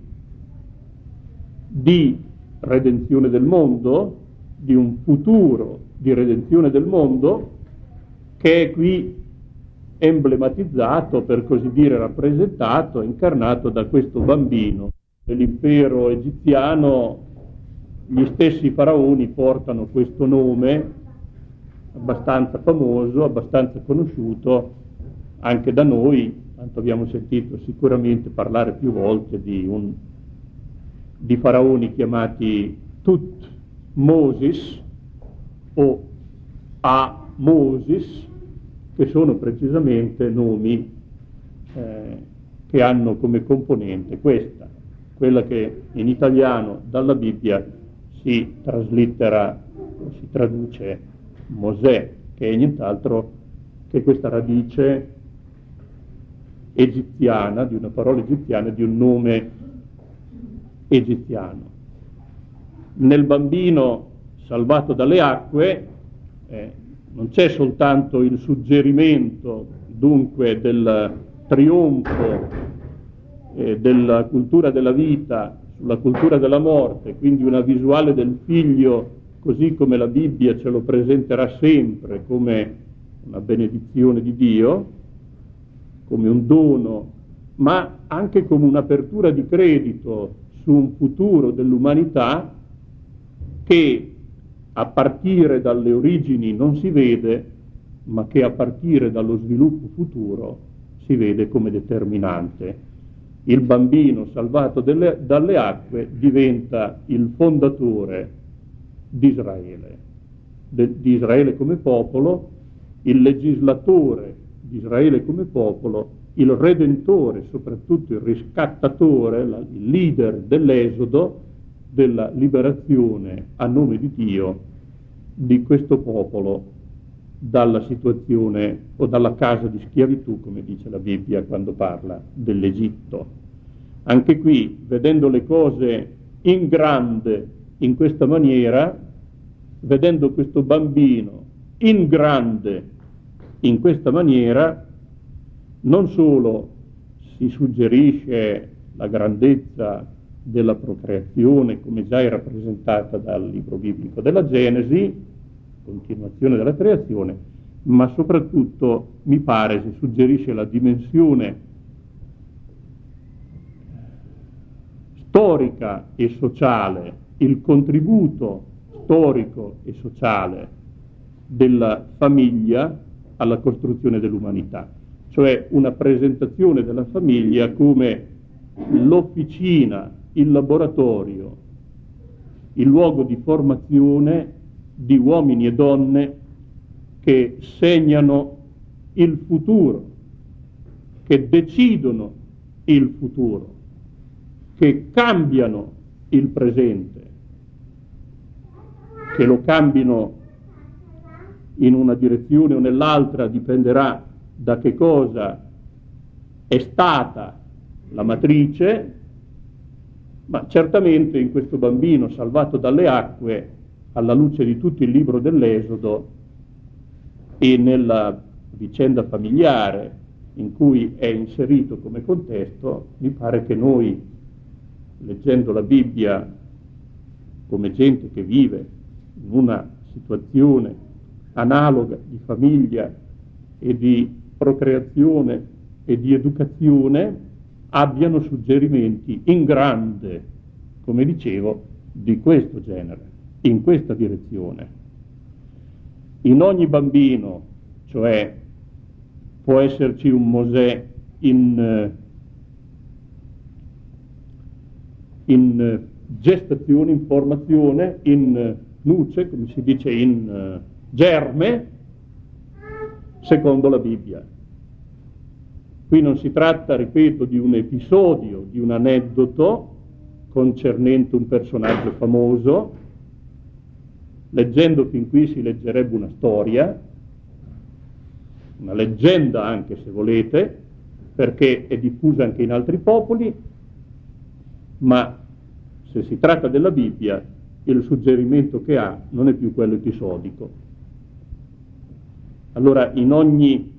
di redenzione del mondo, di un futuro di redenzione del mondo che è qui emblematizzato, per così dire rappresentato, incarnato da questo bambino. Nell'impero egiziano gli stessi faraoni portano questo nome abbastanza famoso, abbastanza conosciuto anche da noi, tanto abbiamo sentito sicuramente parlare più volte di, un, di faraoni chiamati Tut Moses o A Moses, che sono precisamente nomi eh, che hanno come componente questa, quella che in italiano dalla Bibbia si traslittera, si traduce Mosè, che è nient'altro che questa radice egiziana, di una parola egiziana, di un nome egiziano. Nel bambino salvato dalle acque eh, non c'è soltanto il suggerimento dunque del trionfo eh, della cultura della vita sulla cultura della morte, quindi una visuale del figlio così come la Bibbia ce lo presenterà sempre come una benedizione di Dio, come un dono, ma anche come un'apertura di credito su un futuro dell'umanità che a partire dalle origini non si vede, ma che a partire dallo sviluppo futuro si vede come determinante. Il bambino salvato delle, dalle acque diventa il fondatore di Israele, de, di Israele come popolo, il legislatore di Israele come popolo, il redentore, soprattutto il riscattatore, la, il leader dell'Esodo, della liberazione a nome di Dio di questo popolo dalla situazione o dalla casa di schiavitù, come dice la Bibbia quando parla dell'Egitto. Anche qui, vedendo le cose in grande in questa maniera, vedendo questo bambino in grande in questa maniera, non solo si suggerisce la grandezza della procreazione come già è rappresentata dal libro biblico della Genesi, continuazione della creazione, ma soprattutto mi pare si suggerisce la dimensione storica e sociale, il contributo storico e sociale della famiglia alla costruzione dell'umanità, cioè una presentazione della famiglia come l'officina, il laboratorio, il luogo di formazione di uomini e donne che segnano il futuro, che decidono il futuro, che cambiano il presente, che lo cambino in una direzione o nell'altra dipenderà da che cosa è stata la matrice, ma certamente in questo bambino salvato dalle acque, alla luce di tutto il libro dell'Esodo e nella vicenda familiare in cui è inserito come contesto, mi pare che noi, leggendo la Bibbia come gente che vive in una situazione analoga di famiglia e di procreazione e di educazione abbiano suggerimenti in grande, come dicevo, di questo genere, in questa direzione. In ogni bambino, cioè, può esserci un Mosè in, in gestazione, in formazione, in nuce, come si dice, in germe, secondo la Bibbia. Qui non si tratta, ripeto, di un episodio, di un aneddoto concernente un personaggio famoso. Leggendo fin qui si leggerebbe una storia, una leggenda anche se volete, perché è diffusa anche in altri popoli, ma se si tratta della Bibbia il suggerimento che ha non è più quello episodico. Allora in ogni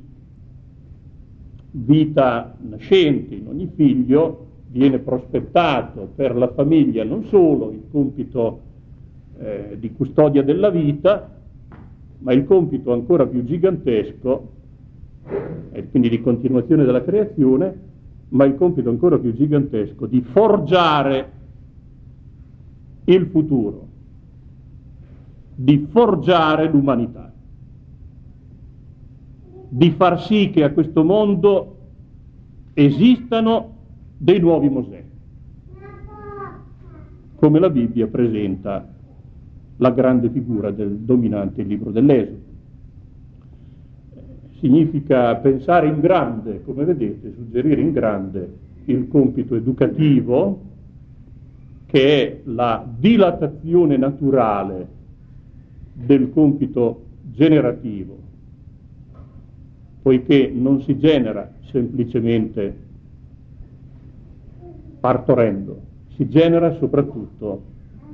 vita nascente, in ogni figlio, viene prospettato per la famiglia non solo il compito eh, di custodia della vita, ma il compito ancora più gigantesco, e quindi di continuazione della creazione, ma il compito ancora più gigantesco di forgiare il futuro, di forgiare l'umanità, di far sì che a questo mondo esistano dei nuovi Mosè, come la Bibbia presenta la grande figura del dominante libro dell'Esodo. Significa pensare in grande, come vedete, suggerire in grande il compito educativo, che è la dilatazione naturale del compito generativo, poiché non si genera semplicemente partorendo, si genera soprattutto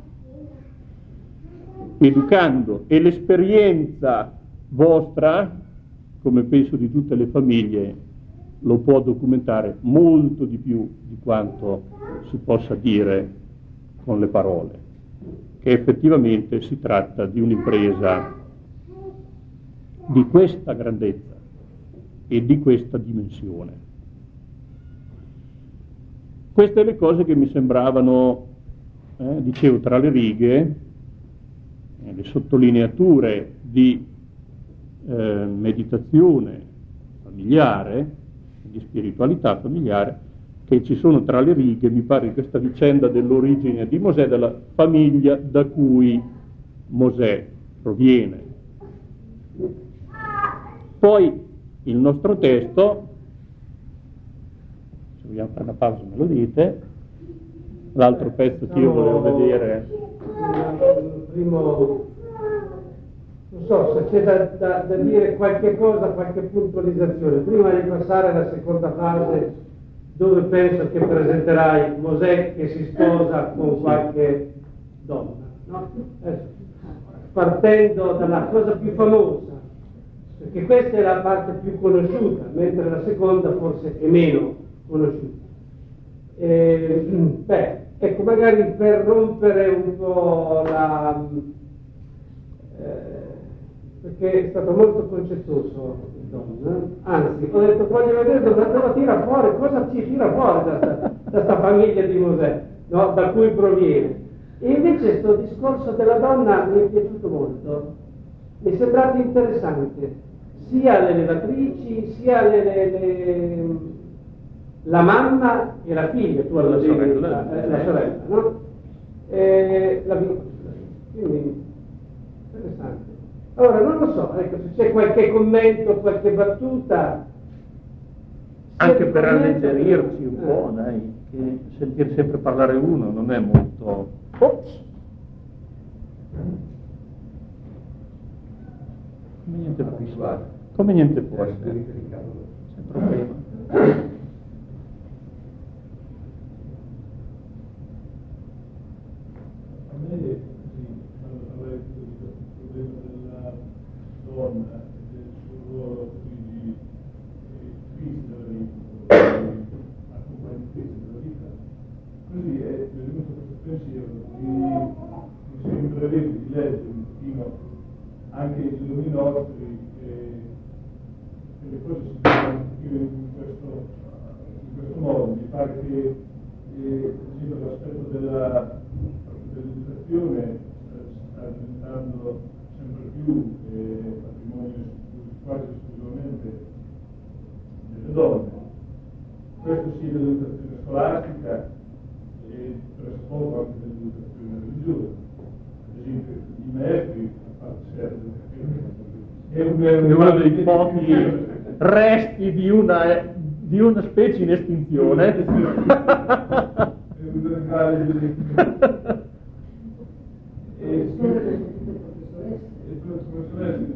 educando, e l'esperienza vostra, come penso di tutte le famiglie, lo può documentare molto di più di quanto si possa dire con le parole, che effettivamente si tratta di un'impresa di questa grandezza e di questa dimensione. Queste le cose che mi sembravano, eh, dicevo, tra le righe, eh, le sottolineature di eh, meditazione familiare, di spiritualità familiare, che ci sono tra le righe, mi pare, in questa vicenda dell'origine di Mosè, della famiglia da cui Mosè proviene. Poi il nostro testo, se vogliamo fare una pausa me lo dite, l'altro pezzo che io volevo vedere.
Il primo, non so se c'è da, da, da dire qualche cosa, qualche puntualizzazione, prima di passare alla seconda fase, dove penso che presenterai Mosè che si sposa con qualche donna, no? Partendo dalla cosa più famosa, perché questa è la parte più conosciuta, mentre la seconda forse è meno conosciuta. E, beh, ecco, magari per rompere un po' la... Eh, perché è stato molto concettuoso il Don, anzi, ho detto, voglio vedere dove, dove tira fuori, cosa ci tira fuori da questa famiglia di Mosè, no? Da cui proviene. E invece questo discorso della donna mi è piaciuto molto, mi è sembrato interessante, sia le levatrici, sia le, le, le, la mamma e la figlia, tu alla sorella, la, la sorella, no? E la, quindi, interessante. Allora, non lo so, ecco, se c'è qualche commento, qualche battuta.
Anche per alleggerirci un eh. po', dai, che sentir sempre parlare uno non è molto... Ops. Come niente può essere. Come niente può essere. C'è problema.
Donna e del suo ruolo quindi Cristo accompagnatezza della vita, così è venuto questo pensiero di, di intravedere, di leggere un pochino anche i giorni nostri, che, che le cose si devono capire in questo, in questo modo. Mi pare che eh, l'aspetto della, dell'educazione eh, sta diventando sempre più eh, patrimonio quasi esclusivamente delle donne. Questo sia dell'educazione scolastica e presso poco anche dell'educazione religiosa. Ad esempio i maestri, a parte Sergio, è, un,
è uno dei pochi resti di una, di una specie in estinzione.
È un grande e professoresse,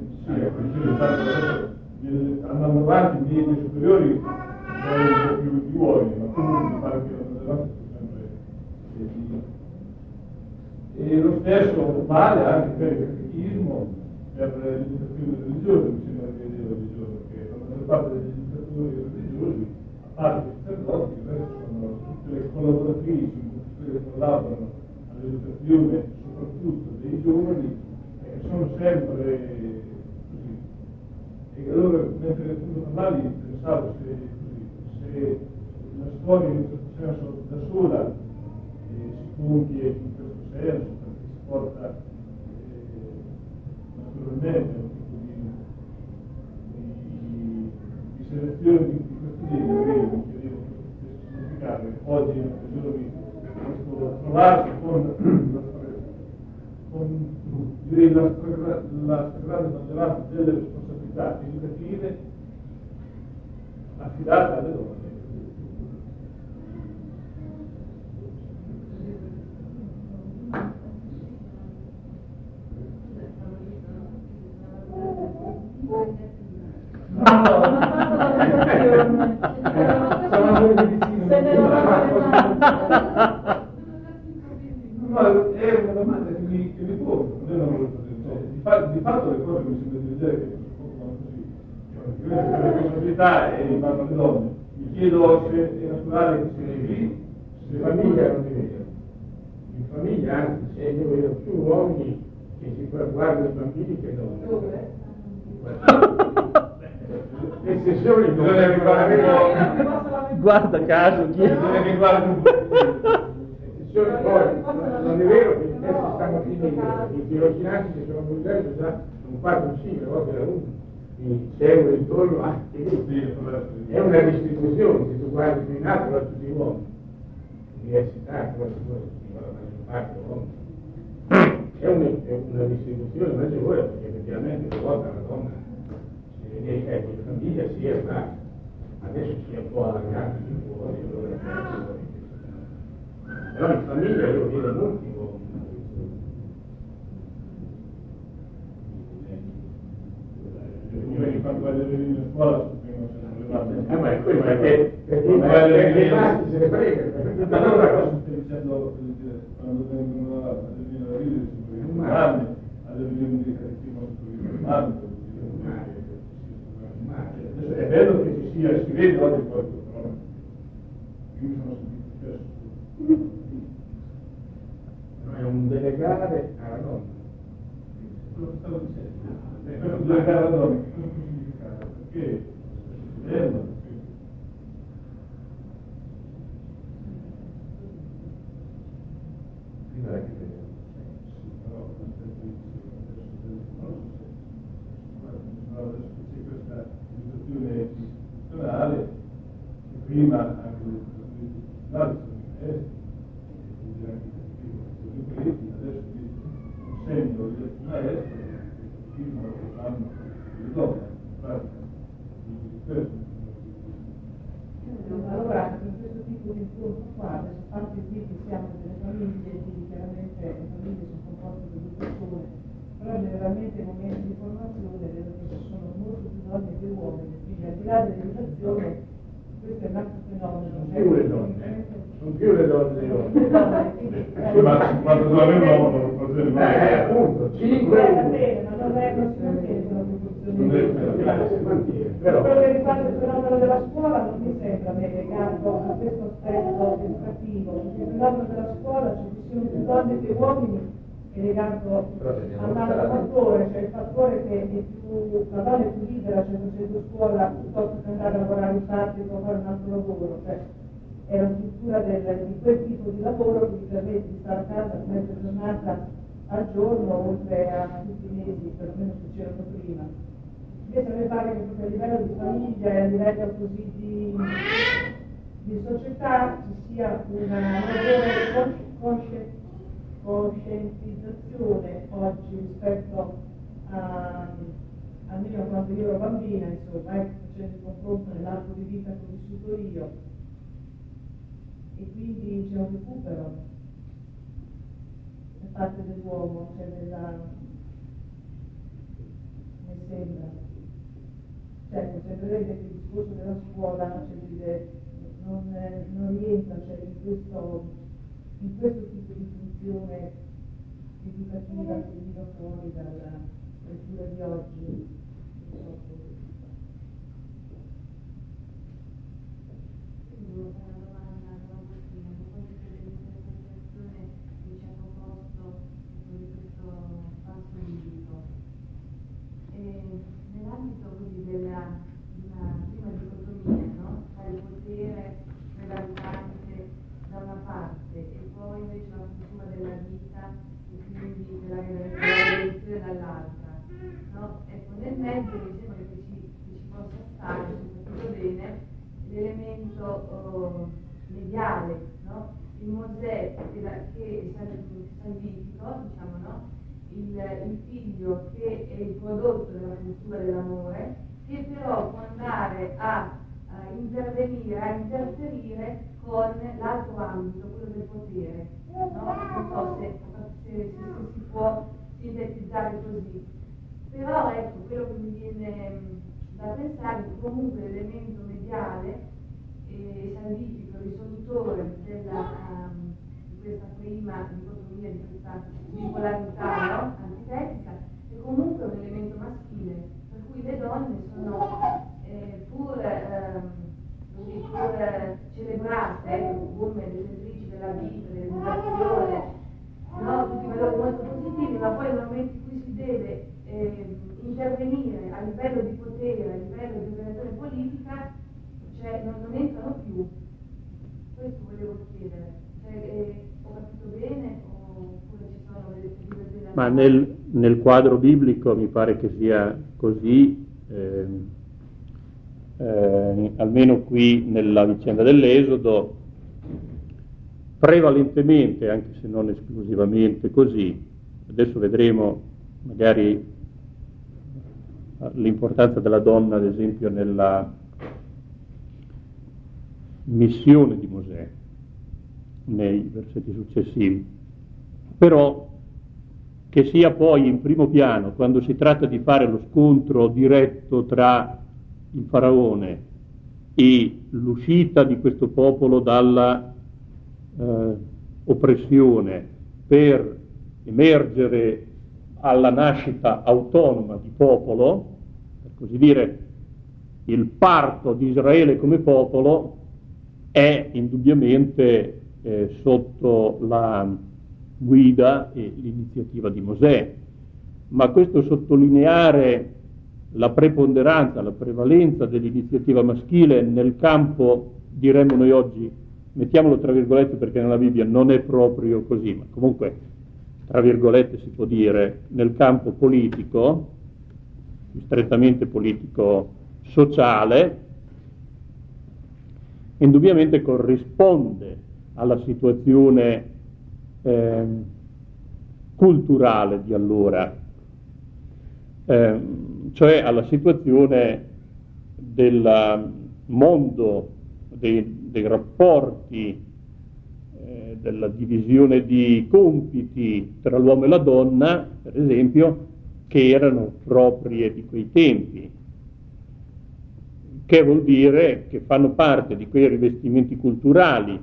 sì, andando avanti nei miei superiori sono più di uomini, ma comunque mi pare che la maggioranza sia sempre e lo stesso vale anche per il catechismo, per l'educazione religiosa. Mi sembra che vedevo di giorno che la maggior parte degli educatori religiosi, a parte i sacerdoti, il resto sono tutte le collaboratrici, tutte che collaborano all'educazione soprattutto dei giovani, eh, sono sempre così. E allora mentre appunto parlavi pensavo se, così, se la storia in un certo senso da sola eh, si compie in questo senso, perché si porta eh, naturalmente un tipo di, di, di selezione di, di questo genere, io mi chiedevo questo significato, oggi in occasione questo trovarsi con con direi, la, la stragrande maggioranza delle responsabilità educative affidate alle donne. No, è una domanda che mi, che mi pongo, non è una valutazione. Di, fa, di fatto le cose mi sembra di vedere che sono così. La responsabilità è in mano alle donne. Mi chiedo se è naturale che sia così.
In famiglia non è vero. In famiglia anzi c'è io vedo più uomini che si guardano i bambini che donne. Le sessioni bisogna riguardare.
Guarda caso, chi
Bisogna che guardi un po'.
Poi, non è vero che adesso stanno finendo, i tirocinanti che sono venuti già un quattro cinque volte la uno, c'è un ritorno anche lì, è una distribuzione, se tu guardi qui in alto da tutti gli uomini, università, quasi la maggior parte uomini, è una, è una distribuzione maggiore perché effettivamente una volta la donna, se vede ecco, la famiglia si è bassa, adesso si è un po' allargata di fuori, allora però in famiglia io vedo molti uomini.
Io mi fanno vedere in scuola
Eh, ma è quello perché le classi se ne fregano.
Ma allora cosa stai dicendo quando vengono a definire la vita sui umani, a definire dei catechismi sui umani? Adesso è bello che ci sia, si vede oggi qualcosa, però io mi sono sentito spesso.
È un delegare alla donna.
Quello che stavo dicendo. È questo delegare alla donna, che cosa può significare? Perché è bello.
Prima era che vedevo.
Però adesso c'è questa educazione istituzionale, che prima anche l'educazione istituzionale sono i maestri, quindi anche i preti, adesso essendo gli maestri, il catechismo lo fanno le donne, in pratica, quindi questo.
Allora, in questo tipo di incontro qua, adesso parte di che siamo delle famiglie, quindi chiaramente le famiglie sono composte di due persone, però generalmente nei momenti di formazione vedo che ci sono molte più donne che uomini, quindi al di là dell'educazione, questo è un altro fenomeno.
Sono più le donne, sono più le donne dei uomini.
Ma quando due un uomo non può essere mai.
Eh, appunto, cinque.
Ma non è che si mantiene la proporzione. Per quello che riguarda il fenomeno della scuola non mi sembra me legato a questo aspetto educativo, perché il fenomeno della scuola ci sono più donne che uomini è legato all'altro fattore, cioè il fattore che è più, la donna è più libera, cioè facendo scuola piuttosto che andare a lavorare in fabbrica o fare un altro lavoro, cioè è la struttura del, di quel tipo di lavoro che mi permette di stare a casa mezza giornata al giorno, oltre a tutti i mesi, perlomeno che c'erano prima. Invece a me pare che proprio a livello di famiglia e a livello così di, di società ci sia una maggiore consci- coscientizzazione oggi rispetto a, almeno quando io ero bambina, insomma, eh, facendo il confronto nell'arco di vita che ho vissuto io, e quindi c'è un recupero da parte dell'uomo, cioè della, mi sembra, certo, sembrerete che il discorso della scuola, cioè, dire, non, non rientra, cioè, in questo, in questo tipo di funzione educativa che viene fuori dalla lettura di oggi.
Nell'ambito così della di una prima dicotomia, no? Tra il potere prevalente da una parte e poi invece la cultura della vita e quindi della relazione dall'altra, no? Ecco, nel mezzo mi sembra che ci, che ci possa stare, se capito bene, l'elemento oh, mediale, no? Il Mosè che, la, che è salvifico, diciamo, no? Il, il figlio che è il prodotto della cultura dell'amore, che però può andare a, a intervenire, a interferire con l'altro ambito, quello del potere. No? Non so se, se, se, se si può sintetizzare così. Però ecco, quello che mi viene da pensare è che comunque l'elemento mediale e salvifico, risolutore della, um, di questa prima dicotomia, di questa bipolarità, no? Antitetica, è comunque un elemento maschile, per cui le donne sono eh, pur, ehm, così, pur eh, celebrate eh, come detentrici della vita, dell'educazione, no? Tutti valori molto positivi, ma poi nel momento in cui si deve eh, intervenire a livello di potere, a livello di operazione politica, cioè non, non entrano più. Questo volevo chiedere, cioè, eh, ho capito bene oppure ci sono delle delle
Ma nel, nel quadro biblico mi pare che sia così, eh, eh, almeno qui nella vicenda dell'Esodo, prevalentemente, anche se non esclusivamente così. Adesso vedremo magari l'importanza della donna, ad esempio, nella missione di Mosè nei versetti successivi, però che sia poi in primo piano quando si tratta di fare lo scontro diretto tra il faraone e l'uscita di questo popolo dalla eh, oppressione per emergere alla nascita autonoma di popolo, per così dire il parto di Israele come popolo, è indubbiamente eh, sotto la guida e l'iniziativa di Mosè. Ma questo sottolineare la preponderanza, la prevalenza dell'iniziativa maschile nel campo, diremmo noi oggi, mettiamolo tra virgolette perché nella Bibbia non è proprio così, ma comunque tra virgolette si può dire, nel campo politico, strettamente politico-sociale, indubbiamente corrisponde alla situazione eh, culturale di allora, eh, cioè alla situazione del mondo dei, dei rapporti, eh, della divisione di compiti tra l'uomo e la donna, per esempio, che erano proprie di quei tempi, che vuol dire che fanno parte di quei rivestimenti culturali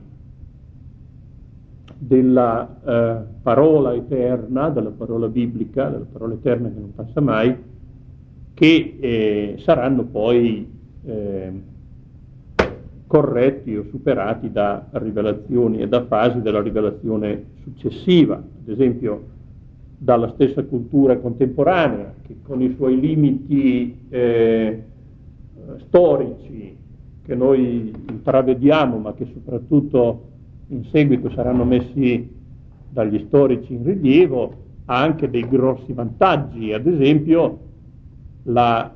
della eh, parola eterna, della parola biblica, della parola eterna che non passa mai, che eh, saranno poi eh, corretti o superati da rivelazioni e da fasi della rivelazione successiva. Ad esempio dalla stessa cultura contemporanea, che con i suoi limiti eh, storici che noi intravediamo, ma che soprattutto in seguito saranno messi dagli storici in rilievo, ha anche dei grossi vantaggi, ad esempio la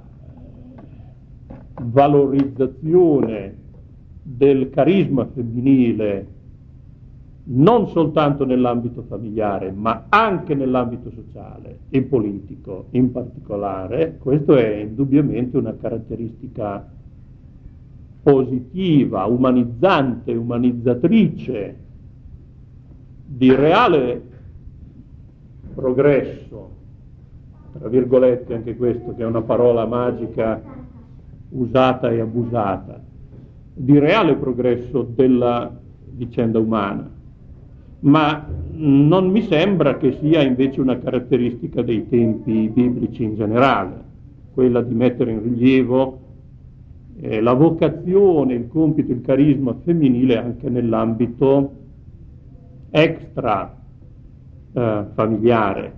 valorizzazione del carisma femminile non soltanto nell'ambito familiare, ma anche nell'ambito sociale e politico in particolare. Questo è indubbiamente una caratteristica positiva, umanizzante, umanizzatrice, di reale progresso, tra virgolette anche questo, che è una parola magica usata e abusata, di reale progresso della vicenda umana. Ma non mi sembra che sia invece una caratteristica dei tempi biblici in generale, quella di mettere in rilievo eh, la vocazione, il compito, il carisma femminile anche nell'ambito extra eh, familiare.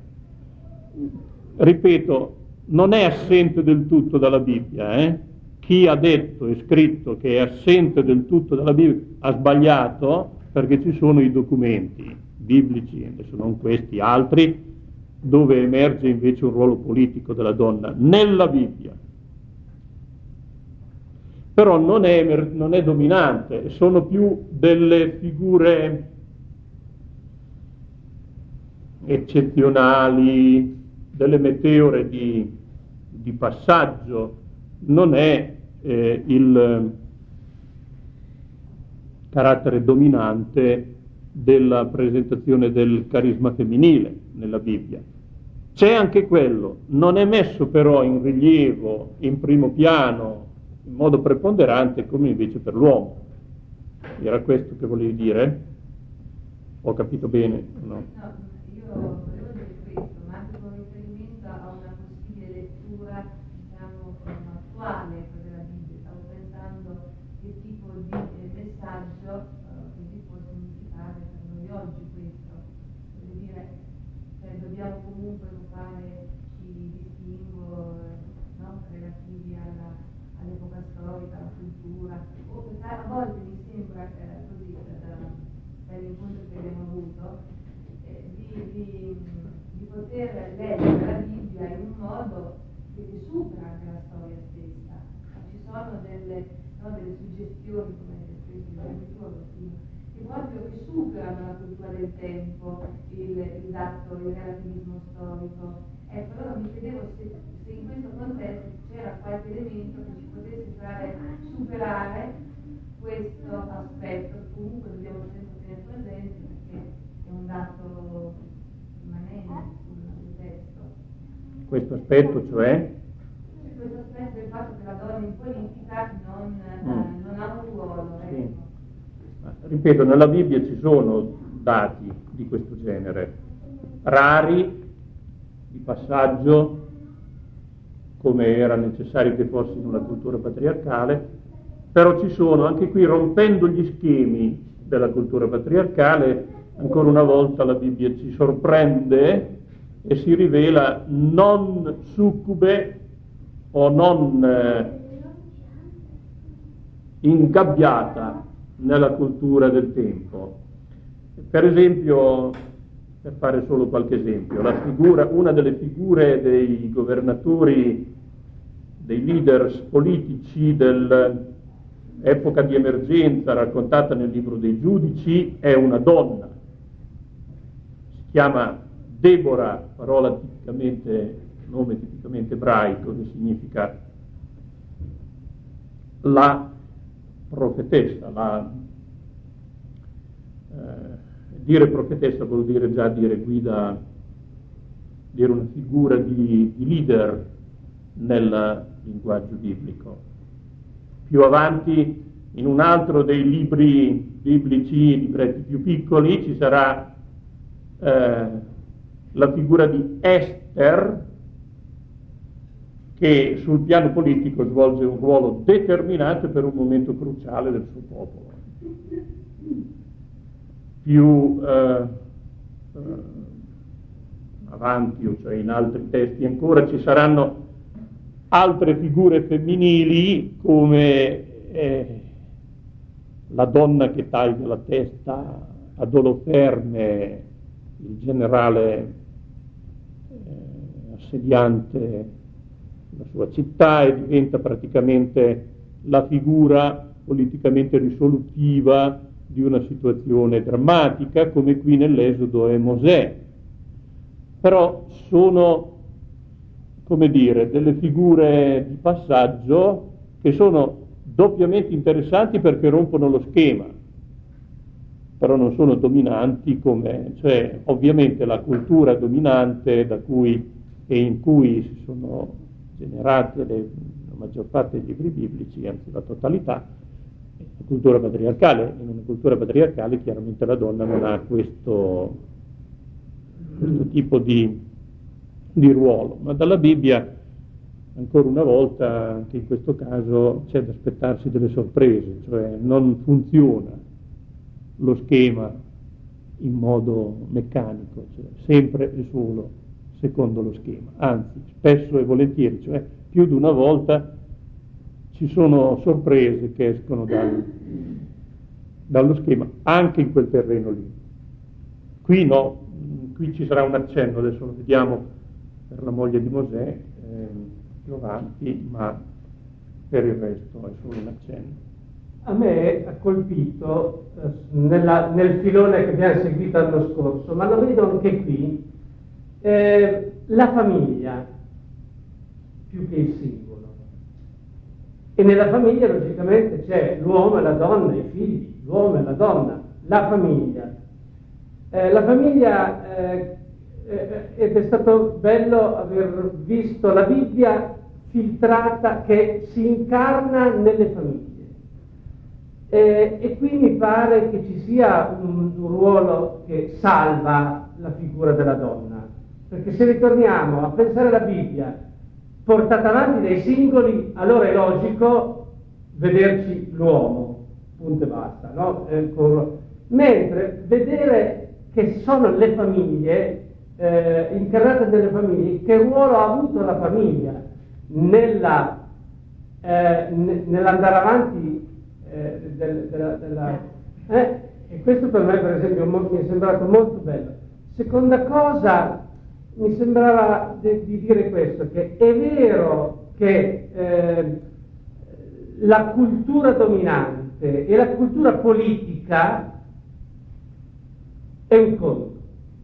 Ripeto, non è assente del tutto dalla Bibbia, eh? Chi ha detto e scritto che è assente del tutto dalla Bibbia ha sbagliato, perché ci sono i documenti biblici, adesso non questi, altri, dove emerge invece un ruolo politico della donna nella Bibbia. Però non è, non è dominante, sono più delle figure eccezionali, delle meteore di, di passaggio, non è eh, il carattere dominante della presentazione del carisma femminile nella Bibbia. C'è anche quello, non è messo però in rilievo, in primo piano, in modo preponderante come invece per l'uomo. Era questo che volevi dire? Ho capito bene? No,
no io volevo dire questo, ma anche con riferimento a una possibile lettura, diciamo, attuale della Bibbia. Stavo pensando che tipo di eh, messaggio eh, così può significare per noi oggi questo. Voglio dire, cioè, dobbiamo comunque fare i distinguo eh, no? relativi alla, all'epoca storica, alla cultura, o perché a volte mi sembra eh, così eh, dagli incontri che abbiamo avuto eh, di, di, di poter leggere la Bibbia in un modo che supera anche la storia stessa. Ci sono delle, no, delle suggestioni, come dicevi tu, che proprio che superano la cultura del tempo, il, il dato, il relativismo storico. Ecco, allora mi chiedevo se, se in questo contesto c'era qualche elemento che ci potesse fare superare questo aspetto, che comunque dobbiamo sempre tenere presente perché è un dato rimanente sul testo.
Questo aspetto, cioè?
Questo aspetto del fatto che la donna in politica non, mm. eh, non ha un ruolo. Ecco.
Sì. Ripeto, nella Bibbia ci sono dati di questo genere, rari, di passaggio, come era necessario che fosse in una cultura patriarcale, però ci sono, anche qui, rompendo gli schemi della cultura patriarcale, ancora una volta la Bibbia ci sorprende e si rivela non succube o non eh, ingabbiata nella cultura del tempo. Per esempio, per fare solo qualche esempio, la figura, una delle figure dei governatori, dei leaders politici dell'epoca di emergenza raccontata nel libro dei Giudici è una donna, si chiama Debora, parola tipicamente, nome tipicamente ebraico, che significa la profetessa. La, eh, dire profetessa vuol dire già dire guida, dire una figura di, di leader nel linguaggio biblico. Più avanti, in un altro dei libri biblici, libretti più piccoli, ci sarà eh, la figura di Ester, che sul piano politico svolge un ruolo determinante per un momento cruciale del suo popolo. Più eh, eh, avanti, o cioè in altri testi ancora, ci saranno altre figure femminili come eh, la donna che taglia la testa ad Oloferne, il generale eh, assediante la sua città, e diventa praticamente la figura politicamente risolutiva di una situazione drammatica, come qui nell'Esodo è Mosè. Però sono, come dire, delle figure di passaggio che sono doppiamente interessanti perché rompono lo schema, però non sono dominanti, come, cioè ovviamente la cultura dominante da cui e in cui si sono generate le, la maggior parte dei libri biblici, anzi la totalità, è la cultura patriarcale. In una cultura patriarcale chiaramente la donna non ha questo, questo tipo di, di ruolo, ma dalla Bibbia ancora una volta, anche in questo caso, c'è da aspettarsi delle sorprese, cioè non funziona lo schema in modo meccanico, cioè sempre e solo secondo lo schema, anzi spesso e volentieri, cioè più di una volta ci sono sorprese che escono dal, dallo schema anche in quel terreno lì. Qui no, qui ci sarà un accenno, adesso lo vediamo per la moglie di Mosè eh, più avanti, ma per il resto è solo un accenno.
A me ha colpito eh, nella, nel filone che abbiamo seguito l'anno scorso, ma lo vedo anche qui, eh, la famiglia più che il singolo. E nella famiglia logicamente c'è l'uomo e la donna, i figli, l'uomo e la donna, la famiglia. Eh, la famiglia, eh, eh, ed è stato bello aver visto la Bibbia filtrata che si incarna nelle famiglie. Eh, e qui mi pare che ci sia un, un ruolo che salva la figura della donna, perché se ritorniamo a pensare alla Bibbia portata avanti dai singoli, allora è logico vederci l'uomo, punto e basta, no? Eh, con... mentre vedere che sono le famiglie, eh, incarnate nelle famiglie, che ruolo ha avuto la famiglia nella, eh, n- nell'andare avanti Eh, del, della, della, eh? E questo per me per esempio mo- mi è sembrato molto bello. Seconda cosa, mi sembrava de- di dire questo, che è vero che eh, la cultura dominante e la cultura politica è un conto,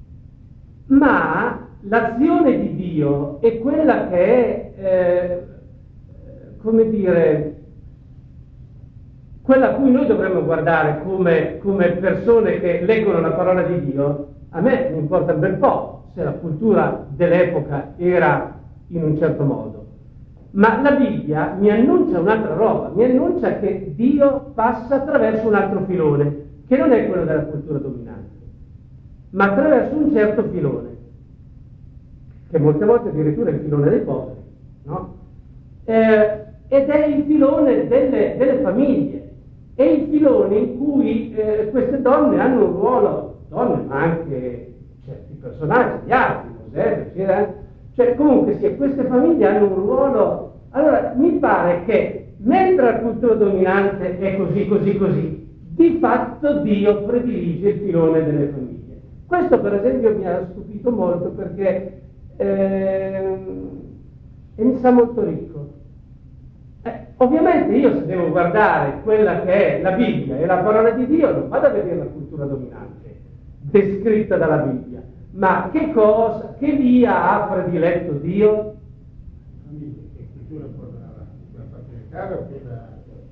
ma l'azione di Dio è quella che è eh, come dire, quella a cui noi dovremmo guardare come, come persone che leggono la parola di Dio. A me mi importa ben po' se la cultura dell'epoca era in un certo modo, ma la Bibbia mi annuncia un'altra roba, mi annuncia che Dio passa attraverso un altro filone, che non è quello della cultura dominante, ma attraverso un certo filone, che molte volte addirittura è il filone dei poveri, no? Eh, ed è il filone delle, delle famiglie. È il filone in cui eh, queste donne hanno un ruolo, donne ma anche certi personaggi, gli altri, Mosè, eccetera, cioè comunque sì, queste famiglie hanno un ruolo. Allora mi pare che mentre la cultura dominante è così, così, così, di fatto Dio predilige il filone delle famiglie. Questo per esempio mi ha stupito molto perché eh, e mi sa molto ricco. Eh, ovviamente io se devo guardare quella che è la Bibbia e la parola di Dio non vado a vedere la cultura dominante descritta dalla Bibbia, ma che cosa, che via ha prediletto Dio?
Che cultura porta avanti, la patriarcale o quella...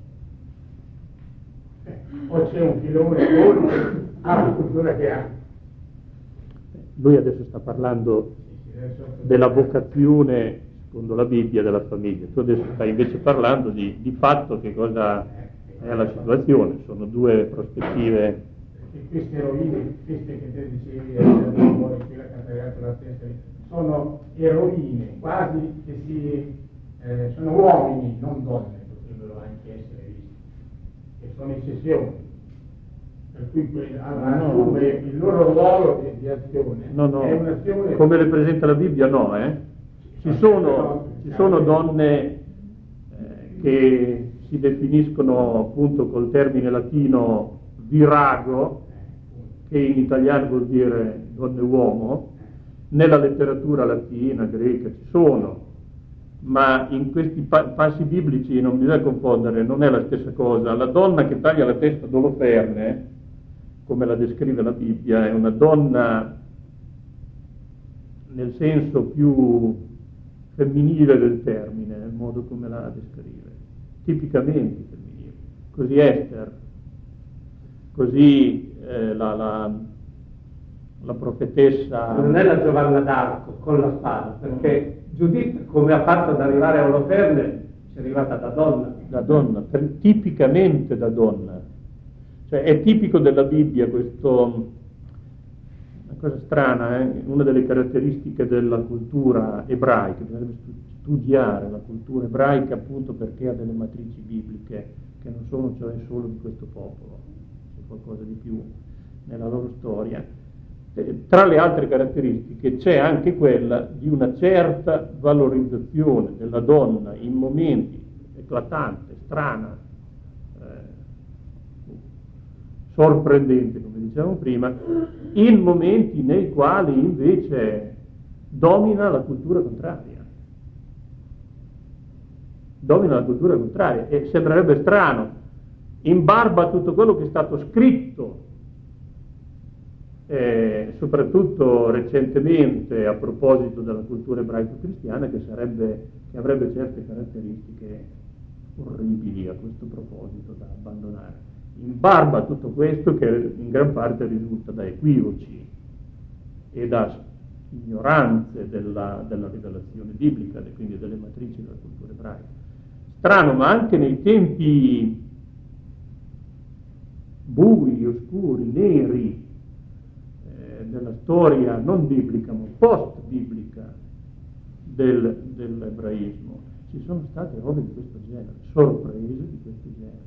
Eh, o c'è un filone oltre alla cultura che ha?
Lui adesso sta parlando della vocazione secondo la Bibbia della famiglia, tu adesso stai invece parlando di, di fatto che cosa è la situazione, sono due prospettive.
Perché queste eroine, queste che te dicevi, che la cantato la stessa, sono eroine, quasi che si, eh, sono uomini, non donne, potrebbero anche essere visti, che sono eccezioni. per cui que- assume il loro ruolo di, di azione.
No, no,
È un'azione
come le presenta la Bibbia no, eh? Ci sono, ci sono donne eh, che si definiscono appunto col termine latino virago, che in italiano vuol dire donna e uomo, nella letteratura latina, greca ci sono, ma in questi pa- passi biblici non bisogna confondere, non è la stessa cosa. La donna che taglia la testa ad Oloferne, come la descrive la Bibbia, è una donna nel senso più femminile del termine, nel modo come la descrive, tipicamente femminile. Così Esther, così eh, la, la, la profetessa...
Non è la Giovanna d'Arco con la spada, perché Giuditta, come ha fatto ad arrivare a Oloferne, ci è arrivata da donna.
Da donna, per, tipicamente da donna. Cioè è tipico della Bibbia questo... Una cosa strana, eh? Una delle caratteristiche della cultura ebraica, bisognerebbe studiare la cultura ebraica appunto perché ha delle matrici bibliche che non sono cioè solo di questo popolo, c'è qualcosa di più nella loro storia. Eh, tra le altre caratteristiche c'è anche quella di una certa valorizzazione della donna in momenti eclatante, strana, sorprendente, come dicevamo prima, in momenti nei quali invece domina la cultura contraria. Domina la cultura contraria e sembrerebbe strano, in barba a tutto quello che è stato scritto, eh, soprattutto recentemente a proposito della cultura ebraico-cristiana, che, sarebbe, che avrebbe certe caratteristiche orribili a questo proposito da abbandonare. In barba a tutto questo, che in gran parte risulta da equivoci e da ignoranze della, della rivelazione biblica e quindi delle matrici della cultura ebraica. Strano, ma anche nei tempi bui, oscuri, neri eh, della storia non biblica ma post-biblica del, dell'ebraismo ci sono state robe di questo genere, sorprese di questo genere.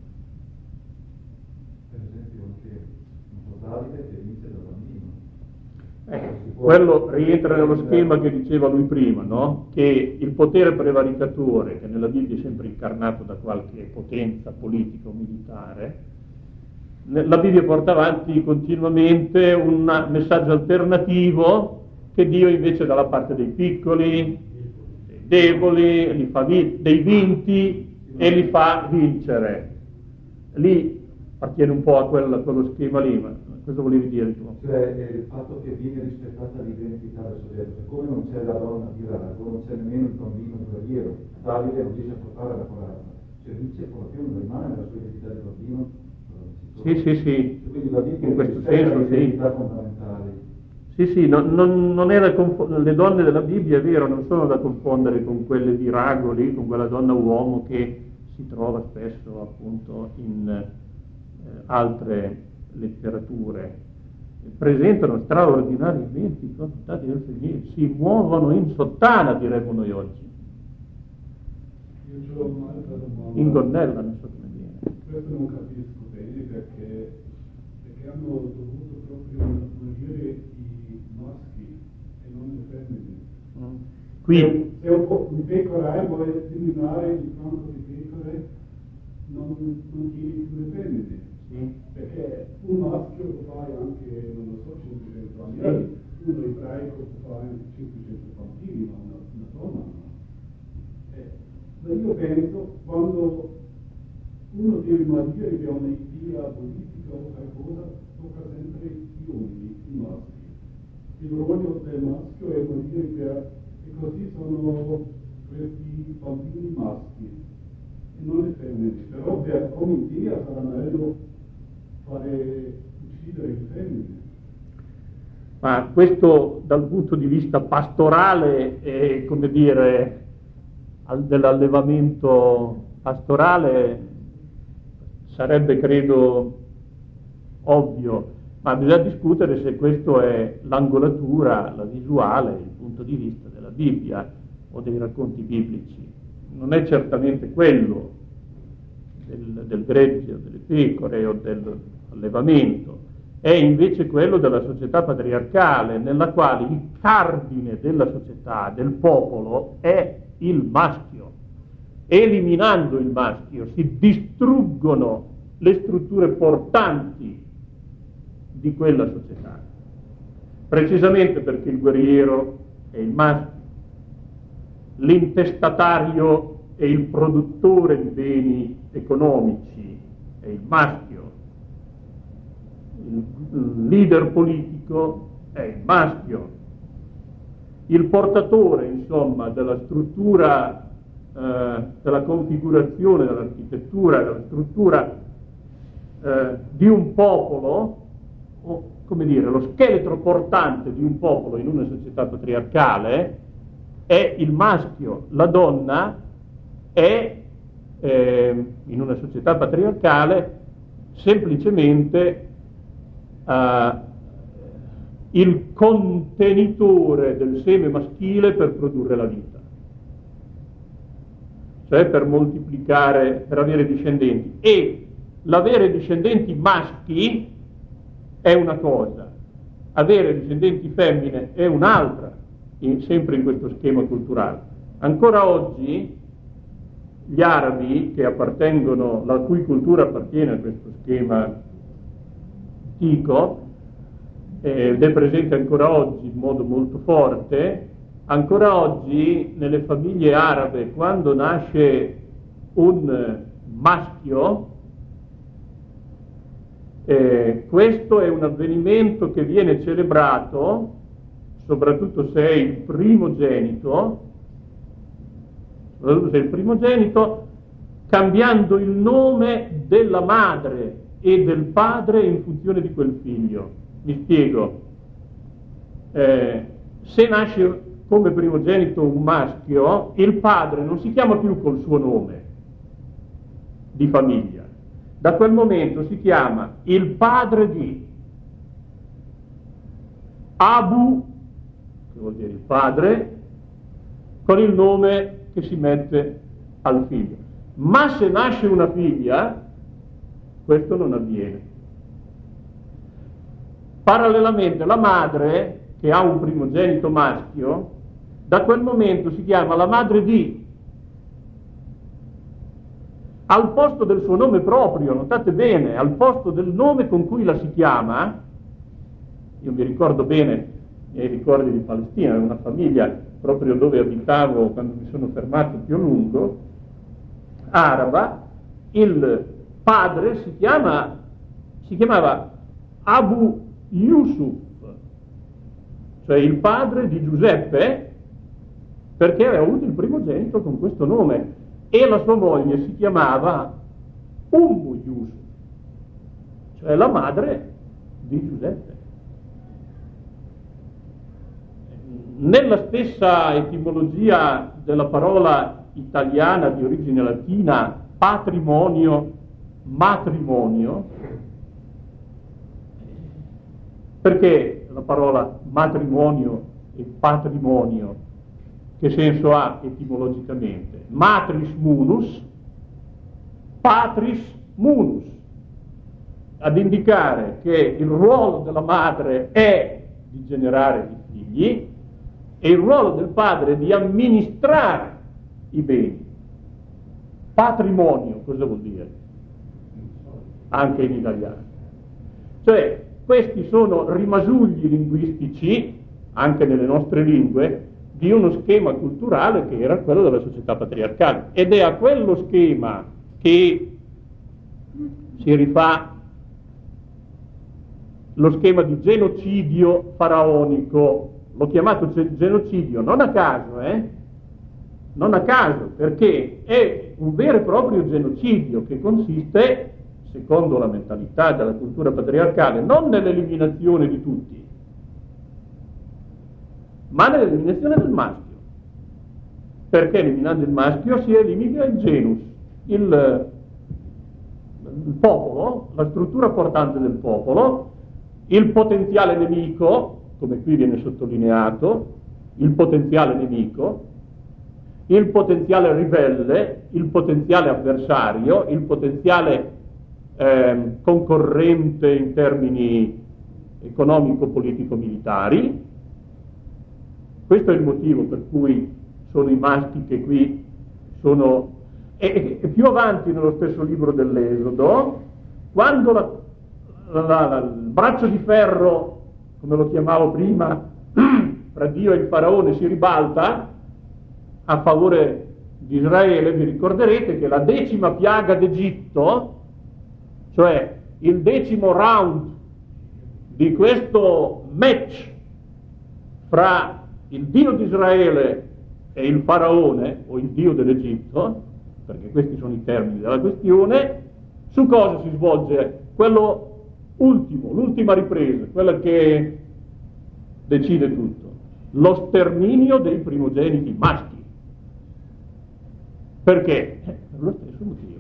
Per esempio anche Davide che vince da bambino.
Eh, quello rientra nello schema che diceva lui prima, no? Che il potere prevaricatore, che nella Bibbia è sempre incarnato da qualche potenza politica o militare, la Bibbia porta avanti continuamente un messaggio alternativo che Dio invece dalla parte dei piccoli, dei deboli, li fa vi- dei vinti e li fa vincere. Lì appartiene un po' a, quel, a quello schema lì, ma cosa volevi dire tu?
Cioè il fatto che viene rispettata l'identità del soggetto, siccome non c'è la donna di rago, non c'è nemmeno il bambino guerriero, Davide non riesce a portare la corazza, cioè vince proprio, non rimane nella sua identità di bambino.
Sì, sì, sì,
quindi la Bibbia
in questo senso sì.
Identità fondamentali.
Sì, sì, no, non, non è da confo- le donne della Bibbia, è vero, non sono da confondere con quelle di Ragoli, con quella donna uomo che si trova spesso appunto in eh, altre letterature. Presentano straordinari eventi i contatti del femminile, si muovono in sottana, diremmo noi oggi.
Io ho un'altra domanda.
In gonnella, non so come dire.
Questo non capisco bene perché, perché hanno dovuto proprio morire i maschi e non le femmine.
Mm. Qui
se, se un, po- un pecorare vuole eliminare il franco di pecore, non, non tieni più le femmine.
sì.
Perché un maschio lo fai anche, non lo so, cinquecento anni, sì. Un ebraico può fare anche cinquecento bambini, ma una, una donna no. Eh, ma io penso, quando uno deve morire per un'idea politica o qualcosa, tocca sempre gli uomini, i maschi. Il ruolo del maschio è morire per, e così sono questi bambini maschi e non le femmine. Però per come idea sarà meglio fare uccidere le femmine.
Ma questo dal punto di vista pastorale e, come dire, al, dell'allevamento pastorale sarebbe, credo, ovvio, ma bisogna discutere se questo è l'angolatura, la visuale, il punto di vista della Bibbia o dei racconti biblici. Non è certamente quello del, del gregge o delle pecore o del allevamento, è invece quello della società patriarcale, nella quale il cardine della società, del popolo, è il maschio. Eliminando il maschio si distruggono le strutture portanti di quella società, precisamente perché il guerriero è il maschio, l'intestatario e il produttore di beni economici è il maschio, il leader politico è il maschio, il portatore, insomma, della struttura, eh, della configurazione, dell'architettura, della struttura eh, di un popolo, o come dire, lo scheletro portante di un popolo in una società patriarcale è il maschio. La donna è, eh, in una società patriarcale, semplicemente eh, il contenitore del seme maschile per produrre la vita, cioè per moltiplicare, per avere discendenti. E l'avere discendenti maschi è una cosa, avere discendenti femmine è un'altra, in, sempre in questo schema culturale. Ancora oggi gli arabi, che appartengono, la cui cultura appartiene a questo schema antico, eh, ed è presente ancora oggi in modo molto forte, ancora oggi nelle famiglie arabe, quando nasce un maschio, eh, questo è un avvenimento che viene celebrato, soprattutto se è il primogenito, soprattutto se è il primogenito, cambiando il nome della madre e del padre in funzione di quel figlio. Mi spiego. Eh, se nasce come primogenito un maschio, il padre non si chiama più col suo nome di famiglia. Da quel momento si chiama il padre di Abu, che vuol dire il padre, con il nome che si mette al figlio. Ma se nasce una figlia, questo non avviene. Parallelamente la madre, che ha un primogenito maschio, da quel momento si chiama la madre di, al posto del suo nome proprio, notate bene, al posto del nome con cui la si chiama. Io mi ricordo bene i miei ricordi di Palestina, una famiglia proprio dove abitavo quando mi sono fermato più a lungo, araba. Il padre si chiama si chiamava Abu Yusuf, cioè il padre di Giuseppe, perché aveva avuto il primogenito con questo nome, e la sua moglie si chiamava Ummu Yusuf, cioè la madre di Giuseppe. Nella stessa etimologia della parola italiana di origine latina patrimonio, matrimonio, perché la parola matrimonio e patrimonio che senso ha etimologicamente? Matris munus, patris munus, ad indicare che il ruolo della madre è di generare i figli e il ruolo del padre è di amministrare i beni. Patrimonio cosa vuol dire? Anche in italiano. Cioè, questi sono rimasugli linguistici, anche nelle nostre lingue, di uno schema culturale che era quello della società patriarcale. Ed è a quello schema che si rifà lo schema di genocidio faraonico. L'ho chiamato genocidio non a caso, eh? Non a caso, perché è un vero e proprio genocidio che consiste, secondo la mentalità della cultura patriarcale, non nell'eliminazione di tutti, ma nell'eliminazione del maschio. Perché eliminando il maschio si elimina il genus, il, il popolo, la struttura portante del popolo, il potenziale nemico, come qui viene sottolineato, il potenziale nemico, il potenziale ribelle, il potenziale avversario, il potenziale eh, concorrente in termini economico-politico-militari. Questo è il motivo per cui sono i maschi che qui sono... E, e più avanti nello stesso libro dell'Esodo, quando la, la, la, il braccio di ferro, come lo chiamavo prima, fra Dio e il faraone si ribalta a favore di Israele, vi ricorderete che la decima piaga d'Egitto, cioè il decimo round di questo match fra il Dio di Israele e il faraone, o il Dio dell'Egitto, perché questi sono i termini della questione, su cosa si svolge? Quello ultimo, l'ultima ripresa, quella che decide tutto, lo sterminio dei primogeniti maschi. Perché? Eh, per lo stesso motivo.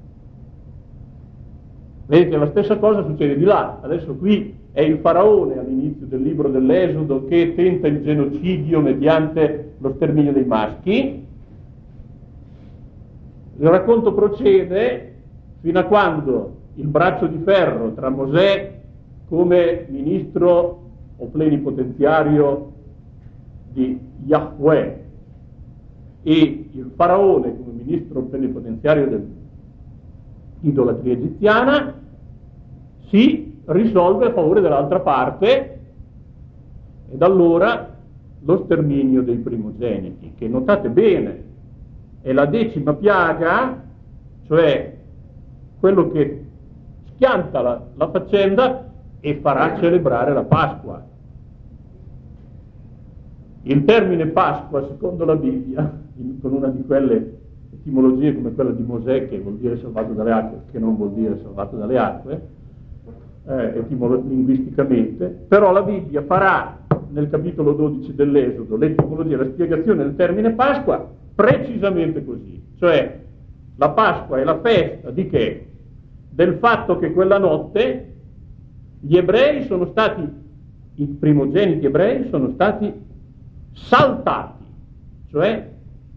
Vedete, la stessa cosa succede di là. Adesso qui è il faraone all'inizio del libro dell'Esodo che tenta il genocidio mediante lo sterminio dei maschi. Il racconto procede fino a quando il braccio di ferro tra Mosè come ministro o plenipotenziario di Yahweh e il faraone come ministro plenipotenziario dell'idolatria egiziana si risolve a favore dell'altra parte, ed allora lo sterminio dei primogeniti, che notate bene è la decima piaga, cioè quello che schianta la, la faccenda e farà celebrare la Pasqua. Il termine Pasqua, secondo la Bibbia, in, con una di quelle etimologie come quella di Mosè, che vuol dire salvato dalle acque, che non vuol dire salvato dalle acque, eh, etimolo- linguisticamente, però la Bibbia farà nel capitolo dodici dell'Esodo l'etimologia, la spiegazione del termine Pasqua precisamente così, cioè la Pasqua è la festa di che? Del fatto che quella notte gli ebrei sono stati, i primogeniti ebrei sono stati saltati, cioè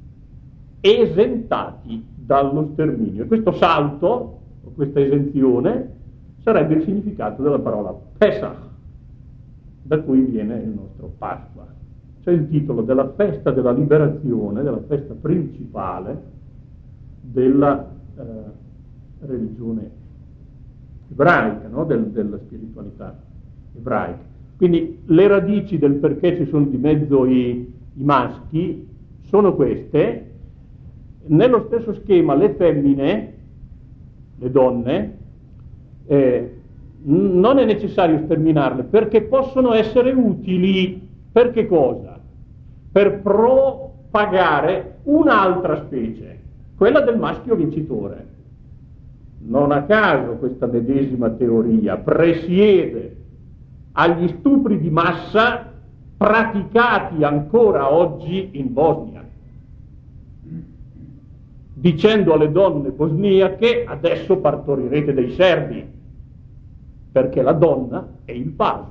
esentati dallo sterminio. E questo salto, o questa esenzione, sarebbe il significato della parola Pesach, da cui viene il nostro Pasqua. C'è il titolo della festa della liberazione, della festa principale della eh, religione ebraica, no? Del, della spiritualità ebraica. Quindi le radici del perché ci sono di mezzo i, i maschi sono queste. Nello stesso schema le femmine, le donne, eh, n- non è necessario sterminarle perché possono essere utili. Per che cosa? Per propagare un'altra specie, quella del maschio vincitore. Non a caso questa medesima teoria presiede agli stupri di massa praticati ancora oggi in Bosnia, dicendo alle donne bosniache: adesso partorirete dei serbi, perché la donna è il vaso.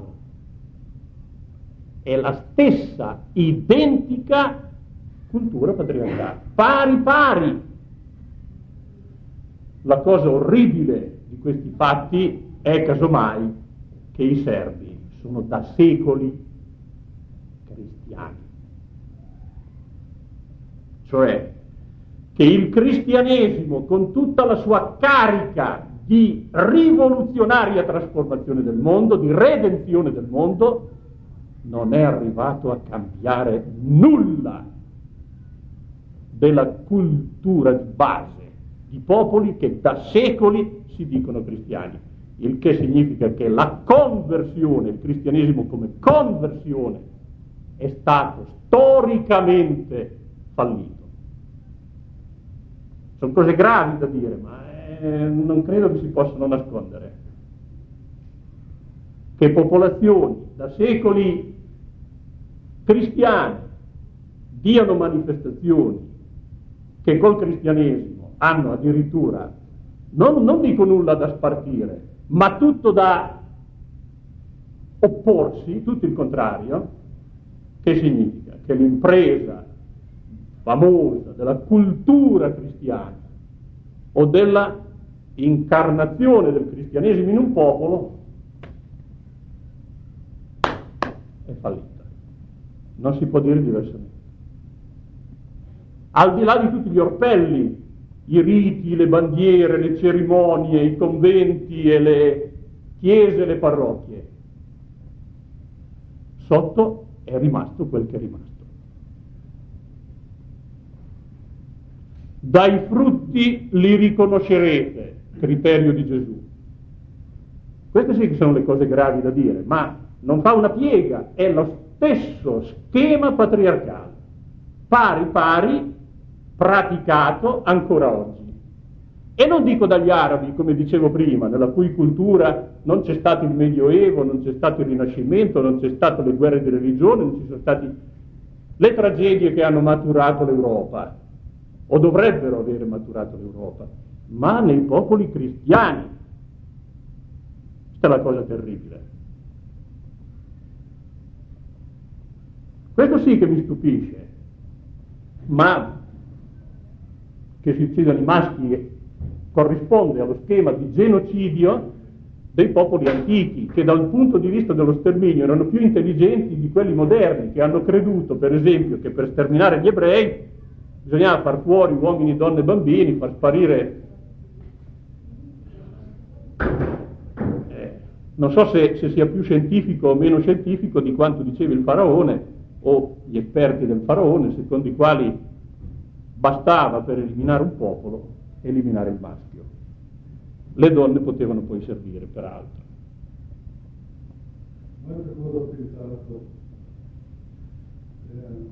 È la stessa identica cultura patriarcale, pari pari. La cosa orribile di questi fatti è casomai che i serbi sono da secoli cristiani, cioè che il cristianesimo, con tutta la sua carica di rivoluzionaria trasformazione del mondo, di redenzione del mondo, non è arrivato a cambiare nulla della cultura di base di popoli che da secoli si dicono cristiani, il che significa che la conversione, il cristianesimo come conversione, è stato storicamente fallito. Sono cose gravi da dire, ma eh, non credo che si possano nascondere. Che popolazioni da secoli cristiani diano manifestazioni che col cristianesimo hanno addirittura, non, non dico nulla da spartire, ma tutto da opporsi, tutto il contrario, che significa? Che l'impresa famosa della cultura cristiana o della incarnazione del cristianesimo in un popolo, è fallita. Non si può dire diversamente. Al di là di tutti gli orpelli, i riti, le bandiere, le cerimonie, i conventi e le chiese e le parrocchie, sotto è rimasto quel che è rimasto. Dai frutti li riconoscerete, criterio di Gesù. Queste sì che sono le cose gravi da dire, ma non fa una piega, è lo stesso schema patriarcale, pari pari, praticato ancora oggi. E non dico dagli arabi, come dicevo prima, nella cui cultura non c'è stato il Medioevo, non c'è stato il Rinascimento, non c'è stato le guerre di religione, non ci sono state le tragedie che hanno maturato l'Europa, o dovrebbero avere maturato l'Europa, ma nei popoli cristiani. Questa è la cosa terribile. Questo sì che mi stupisce, ma che si uccidano i maschi corrisponde allo schema di genocidio dei popoli antichi, che dal punto di vista dello sterminio erano più intelligenti di quelli moderni, che hanno creduto, per esempio, che per sterminare gli ebrei bisognava far fuori uomini, donne e bambini, far sparire... Eh, non so se, se sia più scientifico o meno scientifico di quanto diceva il faraone o gli esperti del faraone, secondo i quali bastava per eliminare un popolo eliminare il maschio. Le donne potevano poi servire per altro.
Un'altra cosa ho pensato, eh,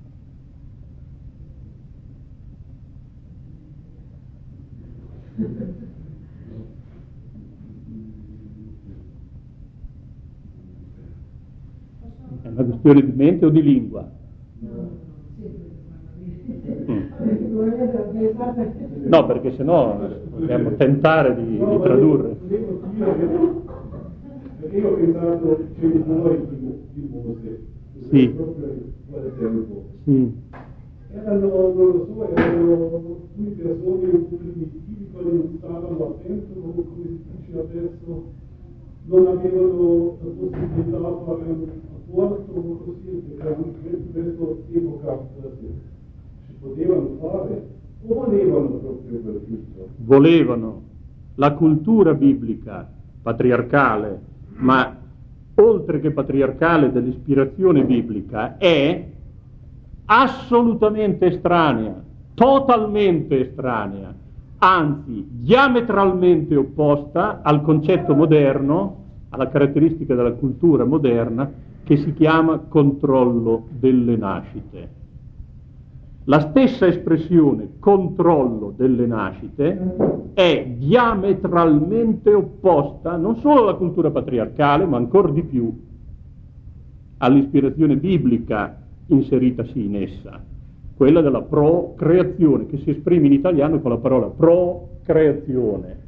è una questione di mente o di lingua? No, perché sennò dobbiamo tentare di, di tradurre.
Perché io ho pensato genitori di Mose,
sì.
Proprio quale tempo.
Sì.
Erano, non lo so, erano alcune persone un po' primitivi, quando non stavano attenti, come si dice adesso, non avevano la possibilità di fare un rapporto o così, perché in questa epoca si potevano fare, o volevano proprio quel figlio?
Volevano. La cultura biblica patriarcale, ma oltre che patriarcale dell'ispirazione biblica, è assolutamente estranea, totalmente estranea, anzi diametralmente opposta al concetto moderno, alla caratteristica della cultura moderna che si chiama controllo delle nascite. La stessa espressione controllo delle nascite è diametralmente opposta non solo alla cultura patriarcale, ma ancora di più all'ispirazione biblica inseritasi in essa, quella della procreazione, che si esprime in italiano con la parola procreazione.